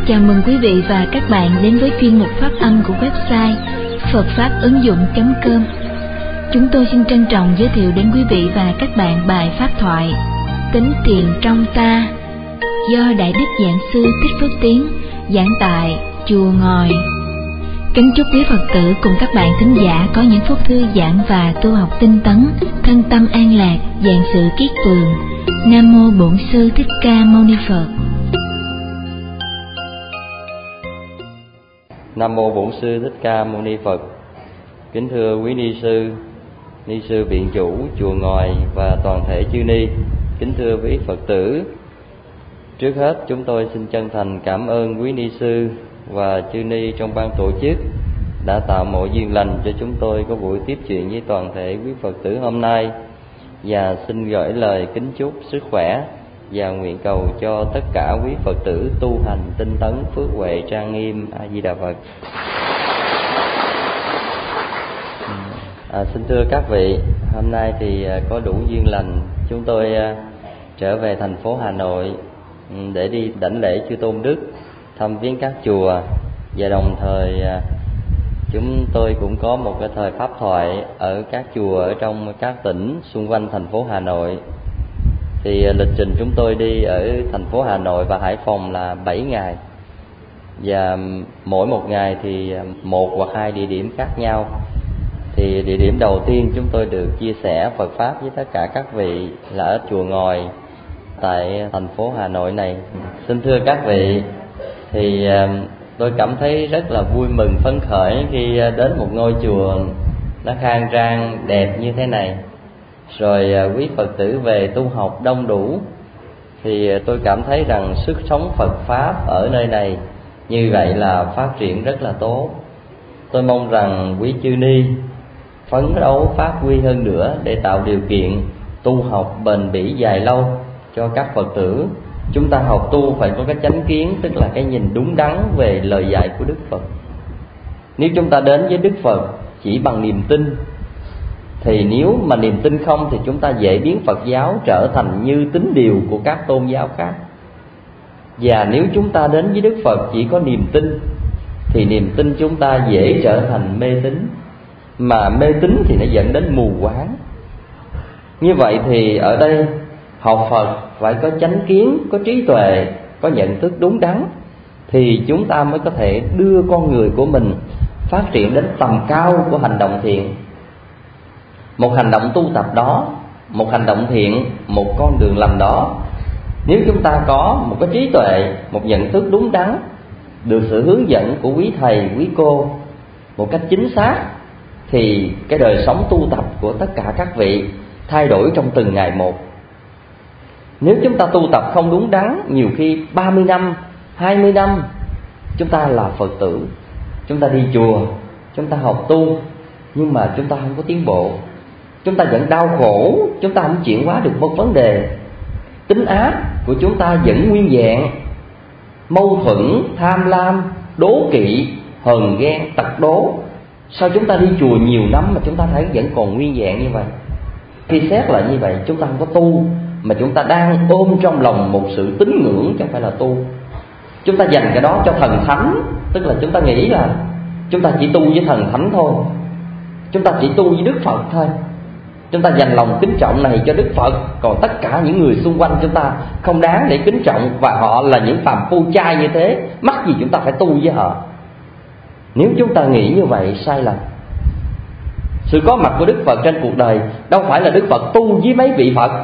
Chào mừng quý vị và các bạn đến với chuyên mục phát âm của website Phật Pháp ứng dụng.com. Chúng tôi xin trân trọng giới thiệu đến quý vị và các bạn bài pháp thoại Tính tiền trong ta do Đại Đức Giảng Sư Thích Phước Tiến giảng tại Chùa Ngòi. Kính chúc quý Phật tử cùng các bạn thính giả có những phút thư giãn và tu học tinh tấn, thân tâm an lạc, vạn sự kiết vượng. Nam mô Bổn Sư Thích Ca Mâu Ni Phật. Nam mô Bổn Sư Thích Ca Mâu Ni Phật. Kính thưa quý ni sư viện chủ chùa Ngòi và toàn thể chư ni. Kính thưa quý Phật tử. Trước hết chúng tôi xin chân thành cảm ơn quý ni sư và chư ni trong ban tổ chức đã tạo mọi duyên lành cho chúng tôi có buổi tiếp chuyện với toàn thể quý Phật tử hôm nay, và xin gửi lời kính chúc sức khỏe và nguyện cầu cho tất cả quý Phật tử tu hành tinh tấn phước huệ trang nghiêm. A Di Đà Phật. Xin thưa các vị, hôm nay thì có đủ duyên lành chúng tôi trở về thành phố Hà Nội để đi đảnh lễ chư tôn đức, thăm viếng các chùa, và đồng thời chúng tôi cũng có một cái thời pháp thoại ở các chùa ở trong các tỉnh xung quanh thành phố Hà Nội. Thì lịch trình chúng tôi đi ở thành phố Hà Nội và Hải Phòng là 7 ngày, và mỗi một ngày thì một hoặc hai địa điểm khác nhau. Thì địa điểm đầu tiên chúng tôi được chia sẻ Phật Pháp với tất cả các vị là ở chùa Ngòi tại thành phố Hà Nội này. Xin thưa các vị, thì tôi cảm thấy rất là vui mừng phấn khởi khi đến một ngôi chùa nó khang trang đẹp như thế này, rồi quý Phật tử về tu học đông đủ. Thì tôi cảm thấy rằng sức sống Phật Pháp ở nơi này như vậy là phát triển rất là tốt. Tôi mong rằng quý chư ni phấn đấu phát huy hơn nữa để tạo điều kiện tu học bền bỉ dài lâu cho các Phật tử. Chúng ta học tu phải có cái chánh kiến, tức là cái nhìn đúng đắn về lời dạy của Đức Phật. Nếu chúng ta đến với Đức Phật chỉ bằng niềm tin, thì nếu mà niềm tin không thì chúng ta dễ biến Phật giáo trở thành như tín điều của các tôn giáo khác. Và nếu chúng ta đến với Đức Phật chỉ có niềm tin thì niềm tin chúng ta dễ trở thành mê tín, mà mê tín thì nó dẫn đến mù quáng. Như vậy thì ở đây học Phật phải có chánh kiến, có trí tuệ, có nhận thức đúng đắn, thì chúng ta mới có thể đưa con người của mình phát triển đến tầm cao của hành động thiện. Một hành động tu tập đó, một hành động thiện, một con đường lành đó, nếu chúng ta có một cái trí tuệ, một nhận thức đúng đắn, được sự hướng dẫn của quý thầy, quý cô một cách chính xác, thì cái đời sống tu tập của tất cả các vị thay đổi trong từng ngày một. Nếu chúng ta tu tập không đúng đắn, nhiều khi 30 năm, 20 năm chúng ta là Phật tử, chúng ta đi chùa, chúng ta học tu, nhưng mà chúng ta không có tiến bộ, chúng ta vẫn đau khổ, chúng ta không chuyển hóa được một vấn đề. Tính ác của chúng ta vẫn nguyên vẹn, mâu thuẫn, tham lam, đố kỵ, hờn ghen, tật đố. Sao chúng ta đi chùa nhiều năm mà chúng ta thấy vẫn còn nguyên vẹn như vậy? Khi xét lại như vậy, chúng ta không có tu, mà chúng ta đang ôm trong lòng một sự tín ngưỡng chứ không phải là tu. Chúng ta dành cái đó cho thần thánh, tức là chúng ta nghĩ là chúng ta chỉ tu với thần thánh thôi, chúng ta chỉ tu với Đức Phật thôi. Chúng ta dành lòng kính trọng này cho Đức Phật, còn tất cả những người xung quanh chúng ta không đáng để kính trọng, và họ là những phàm phu trai như thế, mắc gì chúng ta phải tu với họ. Nếu chúng ta nghĩ như vậy sai lầm. Sự có mặt của Đức Phật trên cuộc đời đâu phải là Đức Phật tu với mấy vị Phật,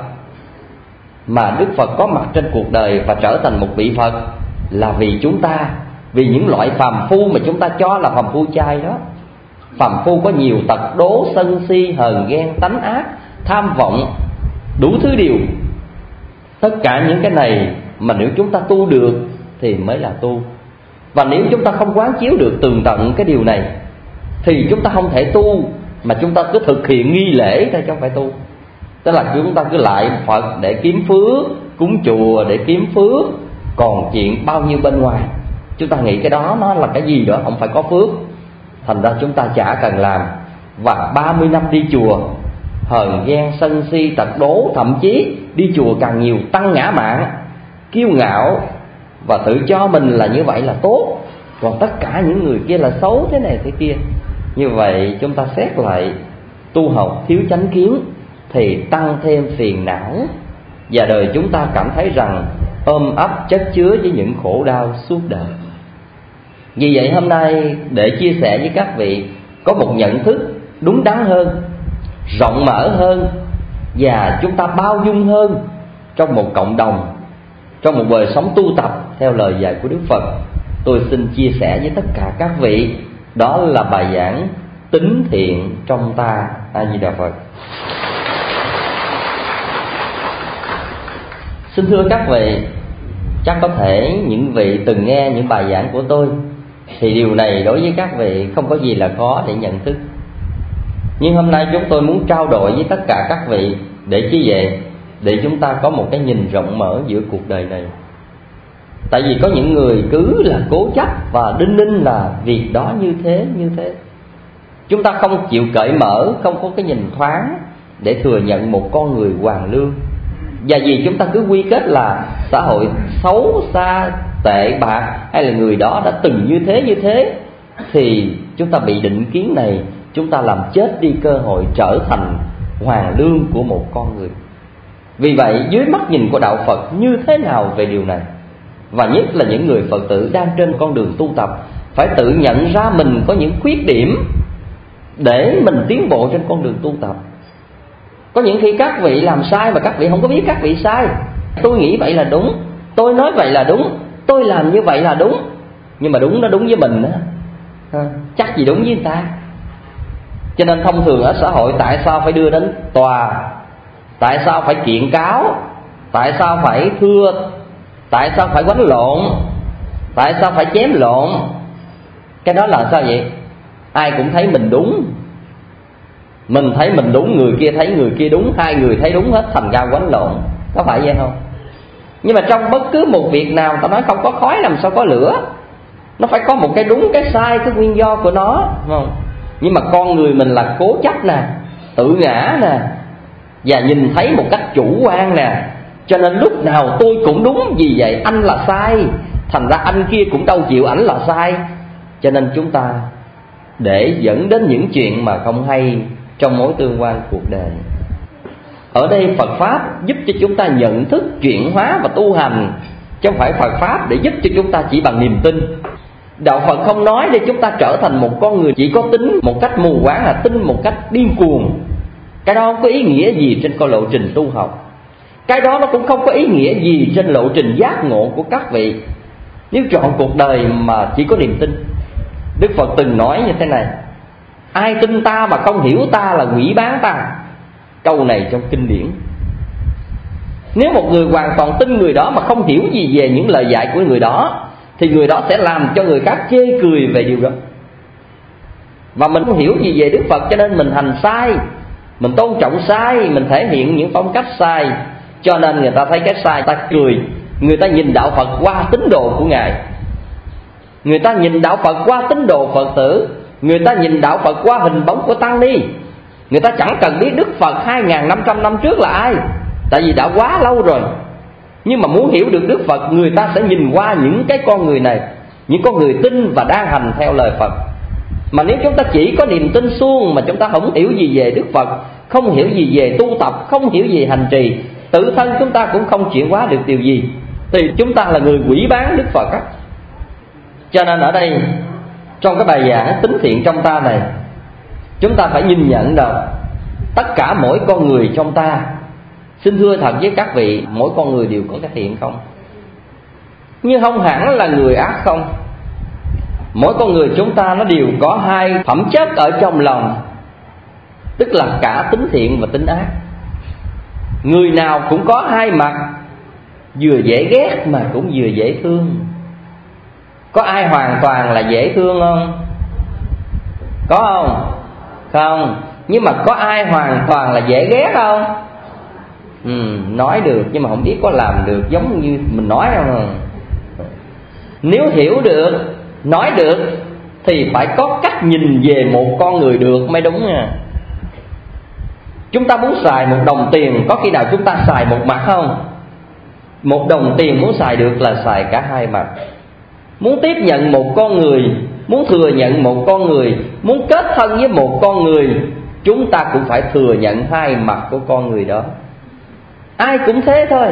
mà Đức Phật có mặt trên cuộc đời và trở thành một vị Phật là vì chúng ta, vì những loại phàm phu mà chúng ta cho là phàm phu trai đó. Phàm phu có nhiều tật đố, sân si, hờn ghen, tánh ác, tham vọng, đủ thứ điều. Tất cả những cái này mà nếu chúng ta tu được thì mới là tu. Và nếu chúng ta không quán chiếu được tường tận cái điều này thì chúng ta không thể tu, mà chúng ta cứ thực hiện nghi lễ thôi chứ không phải tu. Tức là chúng ta cứ lại Phật để kiếm phước, cúng chùa để kiếm phước, còn chuyện bao nhiêu bên ngoài chúng ta nghĩ cái đó nó là cái gì đó không phải có phước, thành ra chúng ta chả cần làm. Và 30 năm đi chùa, hờn ghen, sân si, tật đố, thậm chí đi chùa càng nhiều tăng ngã mạn, kiêu ngạo, và tự cho mình là như vậy là tốt, còn tất cả những người kia là xấu thế này thế kia. Như vậy chúng ta xét lại, tu học thiếu chánh kiến thì tăng thêm phiền não, và đời chúng ta cảm thấy rằng ôm ấp chất chứa với những khổ đau suốt đời. Vì vậy hôm nay để chia sẻ với các vị có một nhận thức đúng đắn hơn, rộng mở hơn, và chúng ta bao dung hơn trong một cộng đồng, trong một đời sống tu tập theo lời dạy của Đức Phật, tôi xin chia sẻ với tất cả các vị, đó là bài giảng Tính thiện trong ta. A Di Đà Phật. Xin thưa các vị, chắc có thể những vị từng nghe những bài giảng của tôi thì điều này đối với các vị không có gì là khó để nhận thức. Nhưng hôm nay chúng tôi muốn trao đổi với tất cả các vị để chi vậy? Để chúng ta có một cái nhìn rộng mở giữa cuộc đời này. Tại vì có những người cứ là cố chấp và đinh ninh là việc đó như thế như thế. Chúng ta không chịu cởi mở, không có cái nhìn thoáng để thừa nhận một con người hoàn lương. Và vì chúng ta cứ quy kết là xã hội xấu xa, tệ bạc, hay là người đó đã từng như thế, thì chúng ta bị định kiến này, chúng ta làm chết đi cơ hội trở thành hoàn lương của một con người. Vì vậy dưới mắt nhìn của đạo Phật như thế nào về điều này? Và nhất là những người Phật tử đang trên con đường tu tập phải tự nhận ra mình có những khuyết điểm để mình tiến bộ trên con đường tu tập. Có những khi các vị làm sai mà các vị không có biết các vị sai. Tôi nghĩ vậy là đúng, tôi nói vậy là đúng, tôi làm như vậy là đúng. Nhưng mà đúng nó đúng với mình đó, chắc gì đúng với người ta. Cho nên thông thường ở xã hội tại sao phải đưa đến tòa, tại sao phải kiện cáo, tại sao phải thưa, tại sao phải quánh lộn, tại sao phải chém lộn? Cái đó là sao vậy? Ai cũng thấy mình đúng, mình thấy mình đúng, người kia thấy người kia đúng, hai người thấy đúng hết, thành ra quánh lộn. Có phải vậy không? Nhưng mà trong bất cứ một việc nào, ta nói không có khói làm sao có lửa. Nó phải có một cái đúng, cái sai, cái nguyên do của nó, đúng không? Nhưng mà con người mình là cố chấp nè, tự ngã nè, và nhìn thấy một cách chủ quan nè. Cho nên lúc nào tôi cũng đúng, vì vậy anh là sai, thành ra anh kia cũng đâu chịu, ảnh là sai. Cho nên chúng ta để dẫn đến những chuyện mà không hay trong mối tương quan cuộc đời. Ở đây Phật Pháp giúp cho chúng ta nhận thức, chuyển hóa và tu hành, chứ không phải Phật Pháp để giúp cho chúng ta chỉ bằng niềm tin. Đạo Phật không nói để chúng ta trở thành một con người chỉ có tính một cách mù quáng, là tin một cách điên cuồng. Cái đó không có ý nghĩa gì trên con lộ trình tu học. Cái đó nó cũng không có ý nghĩa gì trên lộ trình giác ngộ của các vị. Nếu chọn cuộc đời mà chỉ có niềm tin. Đức Phật từng nói như thế này: ai tin ta mà không hiểu ta là quỷ bán ta. Câu này trong kinh điển. Nếu một người hoàn toàn tin người đó mà không hiểu gì về những lời dạy của người đó, thì người đó sẽ làm cho người khác chê cười về điều đó. Và mình không hiểu gì về Đức Phật, cho nên mình hành sai, mình tôn trọng sai, mình thể hiện những phong cách sai, cho nên người ta thấy cái sai ta cười. Người ta nhìn đạo Phật qua tín đồ của Ngài, người ta nhìn đạo Phật qua tín đồ Phật tử, người ta nhìn đạo Phật qua hình bóng của Tăng Ni. Người ta chẳng cần biết Đức Phật 2.500 năm trước là ai, tại vì đã quá lâu rồi. Nhưng mà muốn hiểu được Đức Phật, người ta sẽ nhìn qua những cái con người này, những con người tin và đang hành theo lời Phật. Mà nếu chúng ta chỉ có niềm tin suông mà chúng ta không hiểu gì về Đức Phật, không hiểu gì về tu tập, không hiểu gì hành trì, tự thân chúng ta cũng không chuyển hóa được điều gì, thì chúng ta là người quỷ bán Đức Phật á. Cho nên ở đây trong cái bài giảng Tính thiện trong ta này, chúng ta phải nhìn nhận được tất cả mỗi con người trong ta. Xin thưa thật với các vị, mỗi con người đều có cái thiện không, nhưng không hẳn là người ác không. Mỗi con người chúng ta nó đều có hai phẩm chất ở trong lòng, tức là cả tính thiện và tính ác. Người nào cũng có hai mặt, vừa dễ ghét mà cũng vừa dễ thương. Có ai hoàn toàn là dễ thương không? Có không? Không. Nhưng mà có ai hoàn toàn là dễ ghét không? Nói được nhưng mà không biết có làm được giống như mình nói không. Nếu hiểu được, nói được thì phải có cách nhìn về một con người được mới đúng nha. Chúng ta muốn xài một đồng tiền, có khi nào chúng ta xài một mặt không? một đồng tiền muốn xài được là xài cả hai mặt. Muốn tiếp nhận một con người, muốn thừa nhận một con người, muốn kết thân với một con người, chúng ta cũng phải thừa nhận hai mặt của con người đó. Ai cũng thế thôi.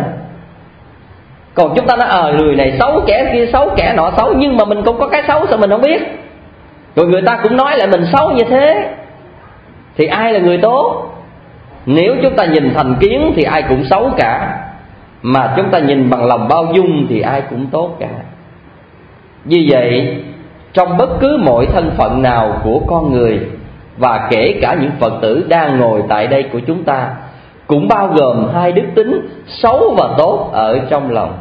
Còn chúng ta nói người này xấu, kẻ kia xấu, kẻ nọ xấu, nhưng mà mình cũng có cái xấu sao mình không biết. Rồi người ta cũng nói lại mình xấu như thế, thì ai là người tốt? Nếu chúng ta nhìn thành kiến thì ai cũng xấu cả, mà chúng ta nhìn bằng lòng bao dung thì ai cũng tốt cả. Vì vậy, trong bất cứ mọi thân phận nào của con người, và kể cả những Phật tử đang ngồi tại đây của chúng ta, cũng bao gồm hai đức tính xấu và tốt ở trong lòng.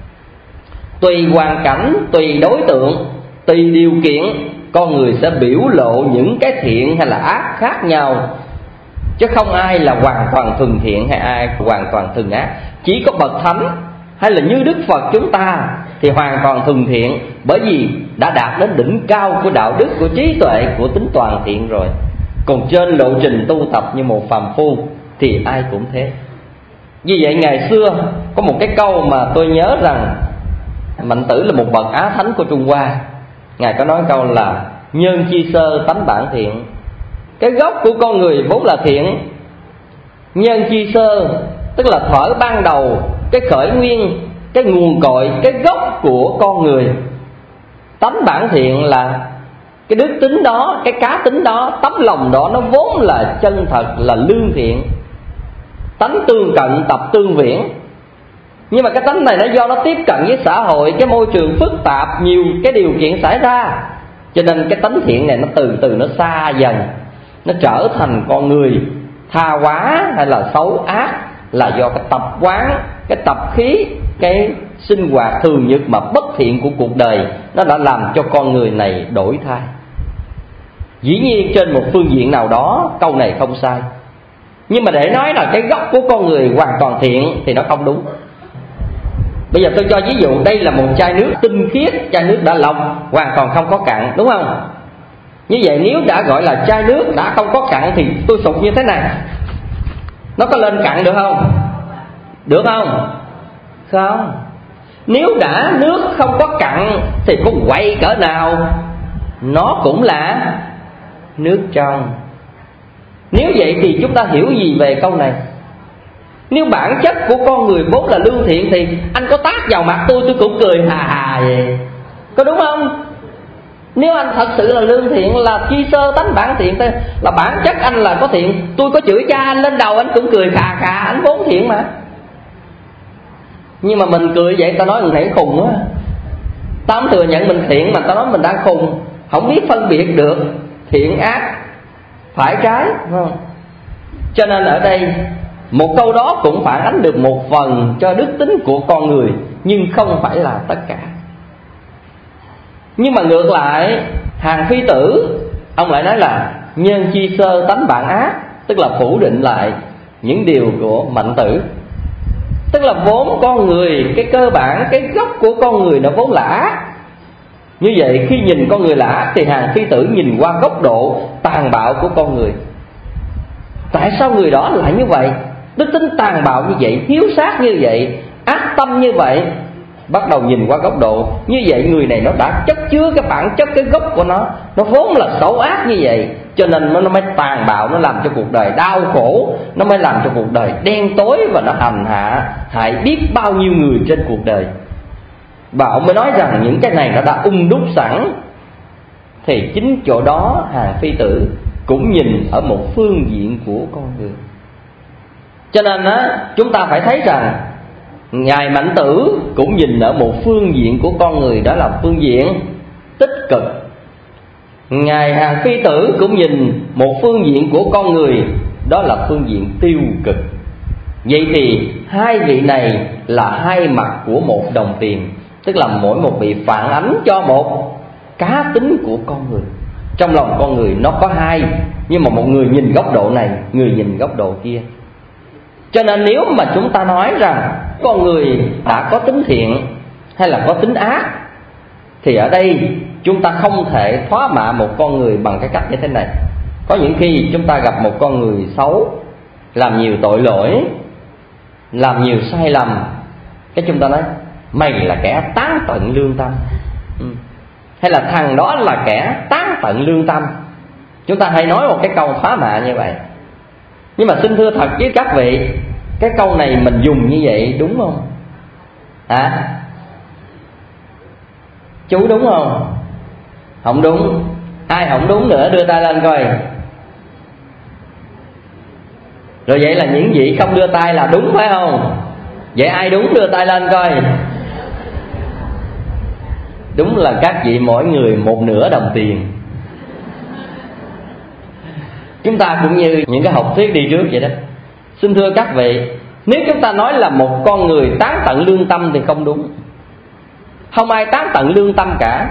Tùy hoàn cảnh, tùy đối tượng, tùy điều kiện, con người sẽ biểu lộ những cái thiện hay là ác khác nhau. Chứ không ai là hoàn toàn thuần thiện hay ai hoàn toàn thuần ác. Chỉ có bậc thánh hay là như Đức Phật chúng ta thì hoàn toàn thuần thiện, bởi vì đã đạt đến đỉnh cao của đạo đức, của trí tuệ, của tính toàn thiện rồi. Còn trên lộ trình tu tập như một phàm phu thì ai cũng thế. Vì vậy ngày xưa có một cái câu mà tôi nhớ rằng Mạnh Tử là một bậc Á Thánh của Trung Hoa. Ngài có nói câu là nhân chi sơ tánh bản thiện. Cái gốc của con người vốn là thiện. Nhân chi sơ tức là thuở ban đầu, cái khởi nguyên, cái nguồn cội, cái gốc của con người. Tánh bản thiện là cái đức tính đó, cái cá tính đó, tấm lòng đó nó vốn là chân thật, là lương thiện. Tánh tương cận tập tương viễn. Nhưng mà cái tánh này nó do nó tiếp cận với xã hội, cái môi trường phức tạp, nhiều cái điều kiện xảy ra, cho nên cái tánh thiện này nó từ từ nó xa dần, nó trở thành con người tha hóa hay là xấu ác, là do cái tập quán, cái tập khí, cái sinh hoạt thường nhật mà bất thiện của cuộc đời, nó đã làm cho con người này đổi thay. Dĩ nhiên trên một phương diện nào đó câu này không sai, nhưng mà để nói là cái gốc của con người hoàn toàn thiện thì nó không đúng. Bây giờ tôi cho ví dụ, đây là một chai nước tinh khiết, chai nước đã lọc, hoàn toàn không có cặn, đúng không? Như vậy nếu đã gọi là chai nước đã không có cặn thì tôi sụp như thế này, nó có lên cặn được không? Được không? Không. Nếu đã nước không có cặn thì có quậy cỡ nào nó cũng là nước trong. Nếu vậy thì chúng ta hiểu gì về câu này? Nếu bản chất của con người vốn là lương thiện thì anh có tát vào mặt tôi cũng cười hà hà vậy, có đúng không? Nếu anh thật sự là lương thiện, là chi sơ tánh bản thiện, là bản chất anh là có thiện, tôi có chửi cha anh lên đầu anh cũng cười khà khà, anh vốn thiện mà. Nhưng mà mình cười vậy ta nói mình thấy khùng quá. Ta không thừa nhận mình thiện mà ta nói mình đang khùng, không biết phân biệt được thiện ác, phải trái, phải không? Cho nên ở đây một câu đó cũng phản ánh được một phần cho đức tính của con người, nhưng không phải là tất cả. Nhưng mà ngược lại, Hàng Phi Tử ông lại nói là nhân chi sơ tánh bản ác, tức là phủ định lại những điều của Mạnh Tử. Tức là vốn con người, cái cơ bản, cái gốc của con người nó vốn là ác. Như vậy khi nhìn con người là ác thì Hàng Phi Tử nhìn qua góc độ tàn bạo của con người. Tại sao người đó lại như vậy? Đức tính tàn bạo như vậy, hiếu sát như vậy, ác tâm như vậy. Bắt đầu nhìn qua góc độ như vậy, người này nó đã chất chứa cái bản chất, cái gốc của nó vốn là xấu ác như vậy, cho nên nó mới tàn bạo, nó làm cho cuộc đời đau khổ, nó mới làm cho cuộc đời đen tối, và nó hành hạ hại biết bao nhiêu người trên cuộc đời. Và ông mới nói rằng những cái này nó đã đúc sẵn. Thì chính chỗ đó Hàng Phi Tử cũng nhìn ở một phương diện của con người. Cho nên chúng ta phải thấy rằng Ngài Mạnh Tử cũng nhìn ở một phương diện của con người, đó là phương diện tích cực. Ngài Hàng Phi Tử cũng nhìn một phương diện của con người, đó là phương diện tiêu cực. Vậy thì hai vị này là hai mặt của một đồng tiền, tức là mỗi một vị phản ánh cho một cá tính của con người. Trong lòng con người nó có hai, nhưng mà một người nhìn góc độ này, người nhìn góc độ kia. Cho nên nếu mà chúng ta nói rằng con người đã có tính thiện hay là có tính ác, thì ở đây chúng ta không thể thoá mạ một con người bằng cái cách như thế này. Có những khi chúng ta gặp một con người xấu, làm nhiều tội lỗi, làm nhiều sai lầm, cái chúng ta nói mày là kẻ tán tận lương tâm, hay là thằng đó là kẻ tán tận lương tâm. Chúng ta hay nói một cái câu phá mạ như vậy. Nhưng mà xin thưa thật với các vị, cái câu này mình dùng như vậy đúng không? Chú đúng không? Không đúng. Ai không đúng nữa đưa tay lên coi. Rồi vậy là những vị không đưa tay là đúng phải không? Vậy ai đúng đưa tay lên coi. Đúng là các vị mỗi người một nửa đồng tiền. Chúng ta cũng như những cái học thuyết đi trước vậy đó. Xin thưa các vị, nếu chúng ta nói là một con người tán tận lương tâm thì không đúng. Không ai tán tận lương tâm cả.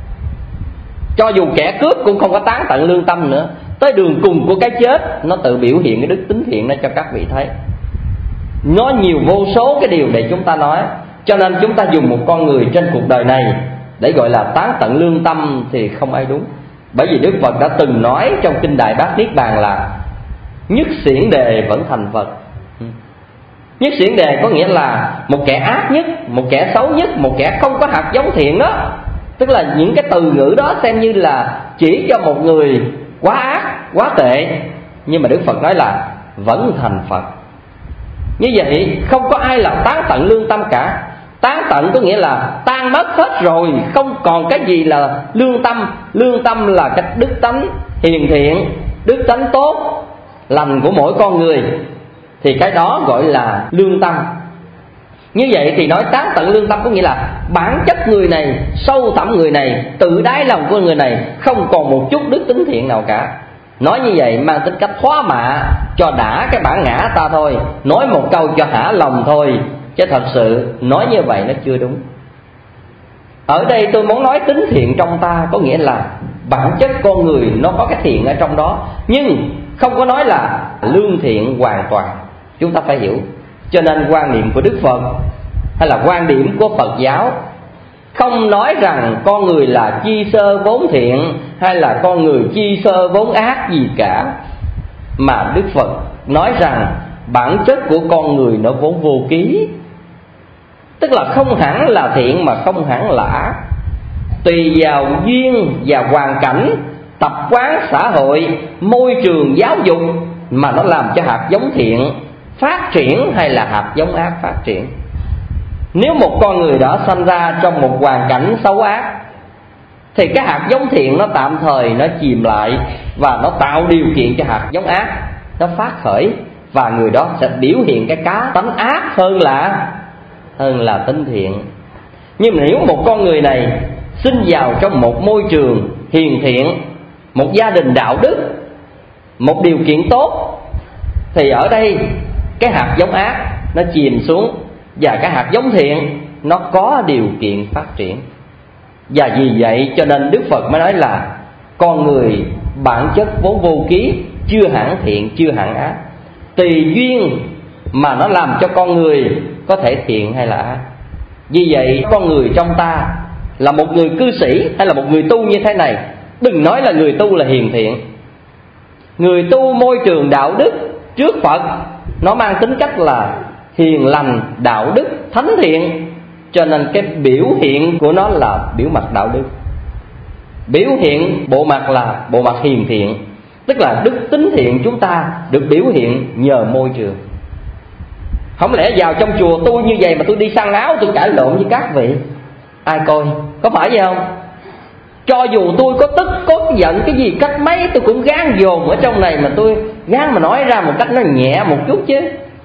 Cho dù kẻ cướp cũng không có tán tận lương tâm nữa. Tới đường cùng của cái chết, nó tự biểu hiện cái đức tính thiện đó cho các vị thấy. Nó nhiều vô số cái điều để chúng ta nói. Cho nên chúng ta dùng một con người trên cuộc đời này để gọi là tán tận lương tâm thì không ai đúng. Bởi vì Đức Phật đã từng nói trong Kinh Đại Bát Niết Bàn là nhất xiển đề vẫn thành Phật. Nhất xiển đề có nghĩa là một kẻ ác nhất, một kẻ xấu nhất, một kẻ không có hạt giống thiện đó. Tức là những cái từ ngữ đó xem như là chỉ cho một người quá ác, quá tệ. Nhưng mà Đức Phật nói là vẫn thành Phật. Như vậy không có ai là tán tận lương tâm cả. Tán tận có nghĩa là tan mất hết rồi, không còn cái gì là lương tâm. Lương tâm là cái đức tánh hiền thiện, đức tánh tốt lành của mỗi con người, thì cái đó gọi là lương tâm. Như vậy thì nói tán tận lương tâm có nghĩa là bản chất người này, sâu thẳm người này, tự đáy lòng của người này không còn một chút đức tính thiện nào cả. Nói như vậy mang tính cách thoá mạ cho đã cái bản ngã ta thôi, nói một câu cho hả lòng thôi, chứ thật sự nói như vậy nó chưa đúng. Ở đây tôi muốn nói tính thiện trong ta có nghĩa là bản chất con người nó có cái thiện ở trong đó, nhưng không có nói là lương thiện hoàn toàn. Chúng ta phải hiểu. Cho nên quan niệm của Đức Phật hay là quan điểm của Phật giáo không nói rằng con người là chi sơ vốn thiện hay là con người chi sơ vốn ác gì cả, mà Đức Phật nói rằng bản chất của con người nó vốn vô ký. Tức là không hẳn là thiện mà không hẳn là ác. Tùy vào duyên và hoàn cảnh, tập quán xã hội, môi trường giáo dục mà nó làm cho hạt giống thiện phát triển hay là hạt giống ác phát triển. Nếu một con người đó sanh ra trong một hoàn cảnh xấu ác thì cái hạt giống thiện nó tạm thời nó chìm lại, và nó tạo điều kiện cho hạt giống ác nó phát khởi, và người đó sẽ biểu hiện cái cá tánh ác hơn là tính thiện. Nhưng nếu một con người này sinh vào trong một môi trường hiền thiện, một gia đình đạo đức, một điều kiện tốt, thì ở đây cái hạt giống ác nó chìm xuống, và cái hạt giống thiện nó có điều kiện phát triển. Và vì vậy cho nên Đức Phật mới nói là con người bản chất vốn vô ký, chưa hẳn thiện, chưa hẳn ác. Tùy duyên mà nó làm cho con người có thể thiện hay là ác. Vì vậy con người trong ta là một người cư sĩ hay là một người tu như thế này, đừng nói là người tu là hiền thiện. Người tu môi trường đạo đức trước Phật nó mang tính cách là hiền lành, đạo đức, thánh thiện. Cho nên cái biểu hiện của nó là biểu mặt đạo đức, biểu hiện bộ mặt là bộ mặt hiền thiện. Tức là đức tính thiện chúng ta được biểu hiện nhờ môi trường. Không lẽ vào trong chùa tôi như vậy mà tôi đi săn áo, tôi cãi lộn với các vị, ai coi, có phải vậy không? Cho dù tôi có tức, có giận cái gì cách mấy, tôi cũng gán dồn ở trong này, mà tôi gán mà nói ra một cách nó nhẹ một chút chứ.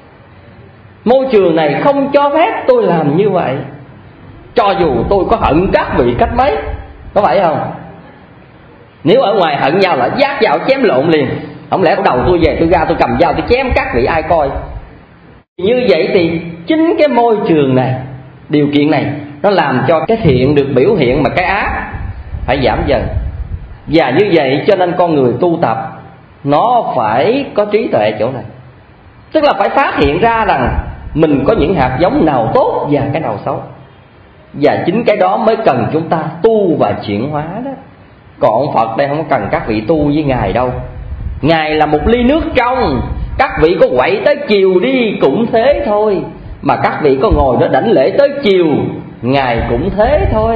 Môi trường này không cho phép tôi làm như vậy, cho dù tôi có hận các vị cách mấy, có phải không? Nếu ở ngoài hận nhau là giác vào chém lộn liền. Không lẽ đầu tôi về tôi ra tôi cầm dao tôi chém các vị, ai coi? Như vậy thì chính cái môi trường này, điều kiện này nó làm cho cái thiện được biểu hiện, mà cái ác phải giảm dần. Và như vậy cho nên con người tu tập nó phải có trí tuệ chỗ này. Tức là phải phát hiện ra rằng mình có những hạt giống nào tốt và cái nào xấu. Và chính cái đó mới cần chúng ta tu và chuyển hóa đó. Còn Phật đây không cần các vị tu với Ngài đâu. Ngài là một ly nước trong, các vị có quậy tới chiều đi cũng thế thôi. mà các vị có ngồi đó đảnh lễ tới chiều, Ngài cũng thế thôi.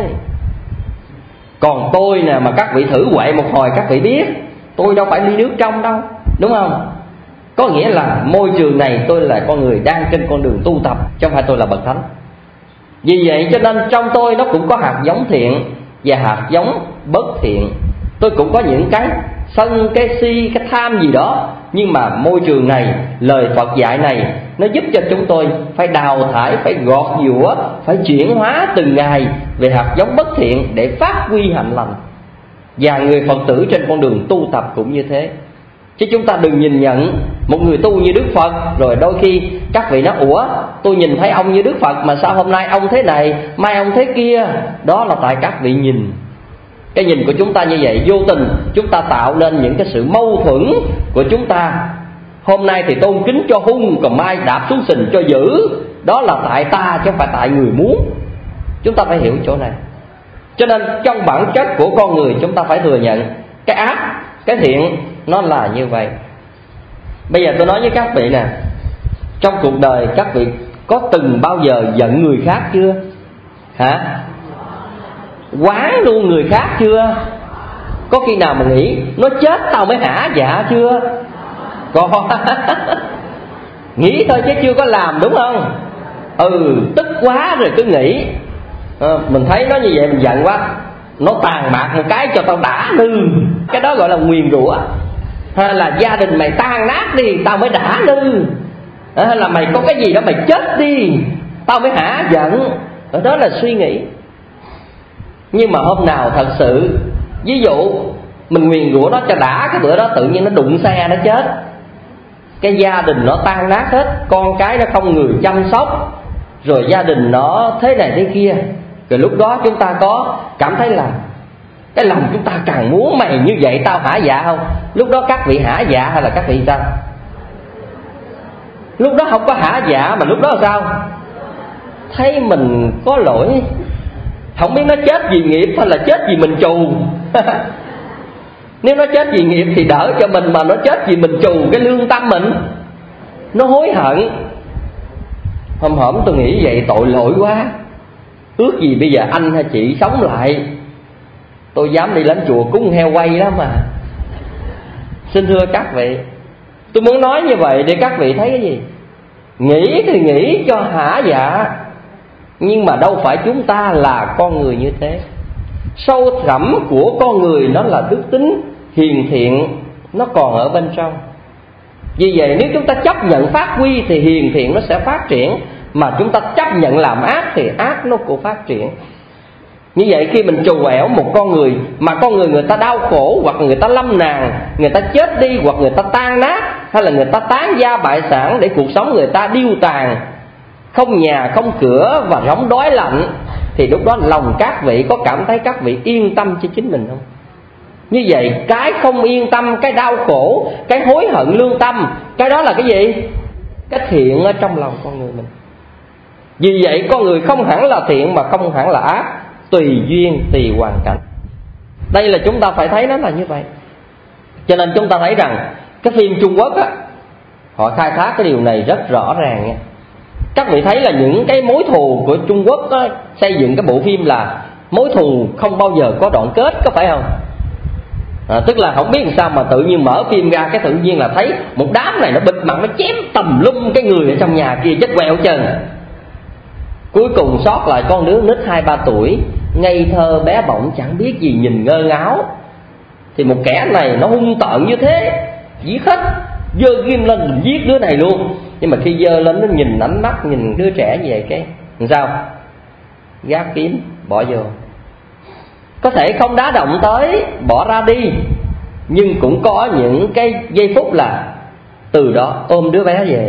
Còn tôi nè, mà các vị thử quậy một hồi các vị biết, tôi đâu phải ly nước trong đâu, đúng không? Có nghĩa là môi trường này tôi là con người đang trên con đường tu tập, chứ không phải tôi là bậc thánh. Vì vậy cho nên trong tôi nó cũng có hạt giống thiện và hạt giống bất thiện. Tôi cũng có những cái sân, cái si, cái tham gì đó. Nhưng mà môi trường này, lời Phật dạy này, nó giúp cho chúng tôi phải đào thải, phải gọt giũa, phải chuyển hóa từng ngày về hạt giống bất thiện để phát huy hạnh lành. Và người Phật tử trên con đường tu tập cũng như thế. Chứ chúng ta đừng nhìn nhận một người tu như Đức Phật, rồi đôi khi các vị nói: ủa, tôi nhìn thấy ông như Đức Phật mà sao hôm nay ông thế này, mai ông thế kia. Đó là tại các vị nhìn. Cái nhìn của chúng ta như vậy, vô tình chúng ta tạo nên những cái sự mâu thuẫn của chúng ta. Hôm nay thì tôn kính cho hung, còn mai đạp xuống sình cho dữ. Đó là tại ta chứ không phải tại người muốn. Chúng ta phải hiểu chỗ này. Cho nên trong bản chất của con người chúng ta phải thừa nhận cái ác, cái thiện nó là như vậy. Bây giờ tôi nói với các vị nè, trong cuộc đời các vị có từng bao giờ giận người khác chưa? Hả? Quán luôn người khác chưa? Có khi nào mà nghĩ nó chết tao mới hả dạ chưa? Có. Nghĩ thôi chứ chưa có làm, đúng không? Tức quá rồi cứ nghĩ. Mình thấy nó như vậy mình giận quá, nó tàn mạc một cái cho tao đã nư. Cái đó gọi là nguyền rủa. Hay là gia đình mày tan nát đi tao mới đã nư. Hay là mày có cái gì đó mày chết đi tao mới hả giận. Đó là suy nghĩ. Nhưng mà hôm nào thật sự, ví dụ mình nguyền rủa nó cho đã, cái bữa đó tự nhiên nó đụng xe nó chết, cái gia đình nó tan nát hết, con cái nó không người chăm sóc, rồi gia đình nó thế này thế kia. Rồi lúc đó chúng ta có cảm thấy là cái lòng chúng ta càng muốn mày như vậy tao hả dạ không? Lúc đó các vị hả dạ hay là các vị sao? Lúc đó không có hả dạ, mà lúc đó là sao? Thấy mình có lỗi, không biết nó chết vì nghiệp hay là chết vì mình trù. Nếu nó chết vì nghiệp thì đỡ cho mình, mà nó chết vì mình trù cái lương tâm mình, nó hối hận. Hôm tôi nghĩ vậy tội lỗi quá. Ước gì bây giờ anh hay chị sống lại, tôi dám đi lên chùa cúng heo quay lắm mà. Xin thưa các vị, tôi muốn nói như vậy để các vị thấy cái gì? Nghĩ thì nghĩ cho hả dạ, nhưng mà đâu phải chúng ta là con người như thế. Sâu thẳm của con người nó là đức tính hiền thiện, nó còn ở bên trong. Vì vậy nếu chúng ta chấp nhận phát huy thì hiền thiện nó sẽ phát triển, mà chúng ta chấp nhận làm ác thì ác nó cũng phát triển. Như vậy khi mình trù ẻo một con người, mà con người ta đau khổ, hoặc người ta lâm nạn, người ta chết đi, hoặc người ta tan nát, hay là người ta tán gia bại sản để cuộc sống người ta điêu tàn, không nhà không cửa và sống đói lạnh, thì lúc đó lòng các vị có cảm thấy các vị yên tâm cho chính mình không? Như vậy cái không yên tâm, cái đau khổ, cái hối hận lương tâm, cái đó là cái gì? Cái thiện ở trong lòng con người mình. Vì vậy con người không hẳn là thiện mà không hẳn là ác, tùy duyên tùy hoàn cảnh. Đây là chúng ta phải thấy nó là như vậy. Cho nên chúng ta thấy rằng cái phim Trung Quốc á, họ khai thác cái điều này rất rõ ràng nha. Các vị thấy là những cái mối thù của Trung Quốc á, xây dựng cái bộ phim là mối thù không bao giờ có đoạn kết, có phải không? Tức là không biết làm sao mà tự nhiên mở phim ra cái tự nhiên là thấy một đám này nó bịt mặt, nó chém tùm lum cái người ở trong nhà kia chết quẹo chân. Cuối cùng sót lại con đứa nít 2-3 tuổi, ngây thơ bé bỏng chẳng biết gì, nhìn ngơ ngáo. Thì một kẻ này nó hung tợn như thế, giết hết, giơ ghim lên mình giết đứa này luôn. Nhưng mà khi giơ lên nó nhìn ánh mắt nhìn đứa trẻ như vậy, cái làm sao? Gác kiếm bỏ vô. Có thể không đá động tới, bỏ ra đi, nhưng cũng có những cái giây phút là từ đó ôm đứa bé về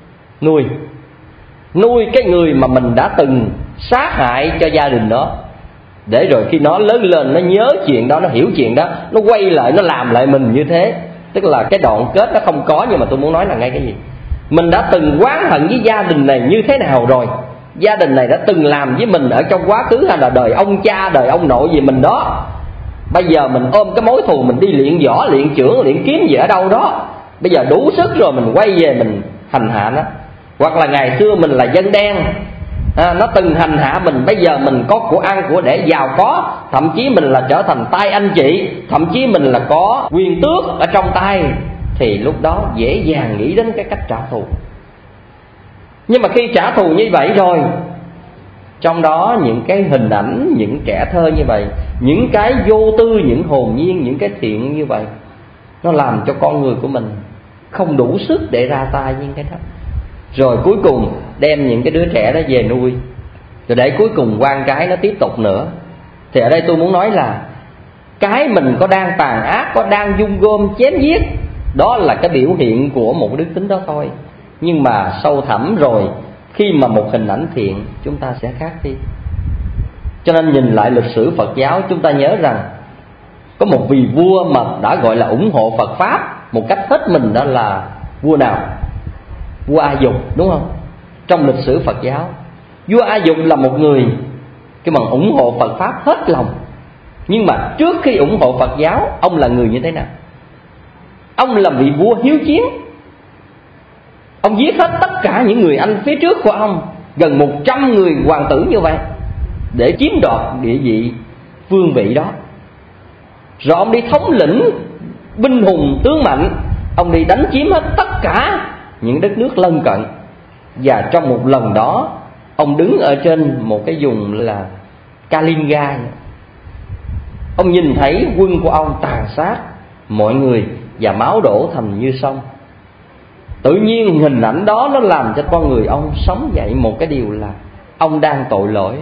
nuôi cái người mà mình đã từng sát hại cho gia đình đó, để rồi khi nó lớn lên nó nhớ chuyện đó, nó hiểu chuyện đó, nó quay lại nó làm lại mình như thế. Tức là cái đoạn kết nó không có, nhưng mà tôi muốn nói là ngay cái gì? Mình đã từng oán hận với gia đình này như thế nào rồi, gia đình này đã từng làm với mình ở trong quá khứ, hay là đời ông cha đời ông nội gì mình đó. Bây giờ mình ôm cái mối thù, mình đi luyện võ luyện chưởng luyện kiếm gì ở đâu đó, bây giờ đủ sức rồi mình quay về mình hành hạ nó. hoặc là ngày xưa mình là dân đen, nó từng hành hạ mình, bây giờ mình có của ăn của để giàu có, thậm chí mình là trở thành tay anh chị, thậm chí mình là có quyền tước ở trong tay, thì lúc đó dễ dàng nghĩ đến cái cách trả thù. Nhưng mà khi trả thù như vậy rồi, trong đó những cái hình ảnh, những trẻ thơ như vậy, những cái vô tư, những hồn nhiên, những cái thiện như vậy, nó làm cho con người của mình không đủ sức để ra tay những cái đó. Rồi cuối cùng đem những cái đứa trẻ đó về nuôi, rồi để cuối cùng quan trái nó tiếp tục nữa. Thì ở đây tôi muốn nói là cái mình có đang tàn ác, có đang dung gom chém giết, đó là cái biểu hiện của một đức tính đó thôi. Nhưng mà sâu thẳm rồi, khi mà một hình ảnh thiện, chúng ta sẽ khác đi. Cho nên nhìn lại lịch sử Phật giáo, chúng ta nhớ rằng có một vị vua mà đã gọi là ủng hộ Phật Pháp một cách hết mình, đó là vua nào? Vua A Dục, đúng không? Trong lịch sử Phật giáo, vua A Dục là một người cái bằng ủng hộ Phật Pháp hết lòng. Nhưng mà trước khi ủng hộ Phật giáo, ông là người như thế nào? Ông là vị vua hiếu chiến. Ông giết hết tất cả những người anh phía trước của ông, gần 100 người hoàng tử như vậy, để chiếm đoạt địa vị vương vị đó. Rồi ông đi thống lĩnh binh hùng tướng mạnh, ông đi đánh chiếm hết tất cả những đất nước lân cận. Và trong một lần đó, ông đứng ở trên một cái vùng là Kalinga, ông nhìn thấy quân của ông tàn sát mọi người và máu đổ thành như sông. Tự nhiên hình ảnh đó nó làm cho con người ông sống dậy một cái điều là ông đang tội lỗi.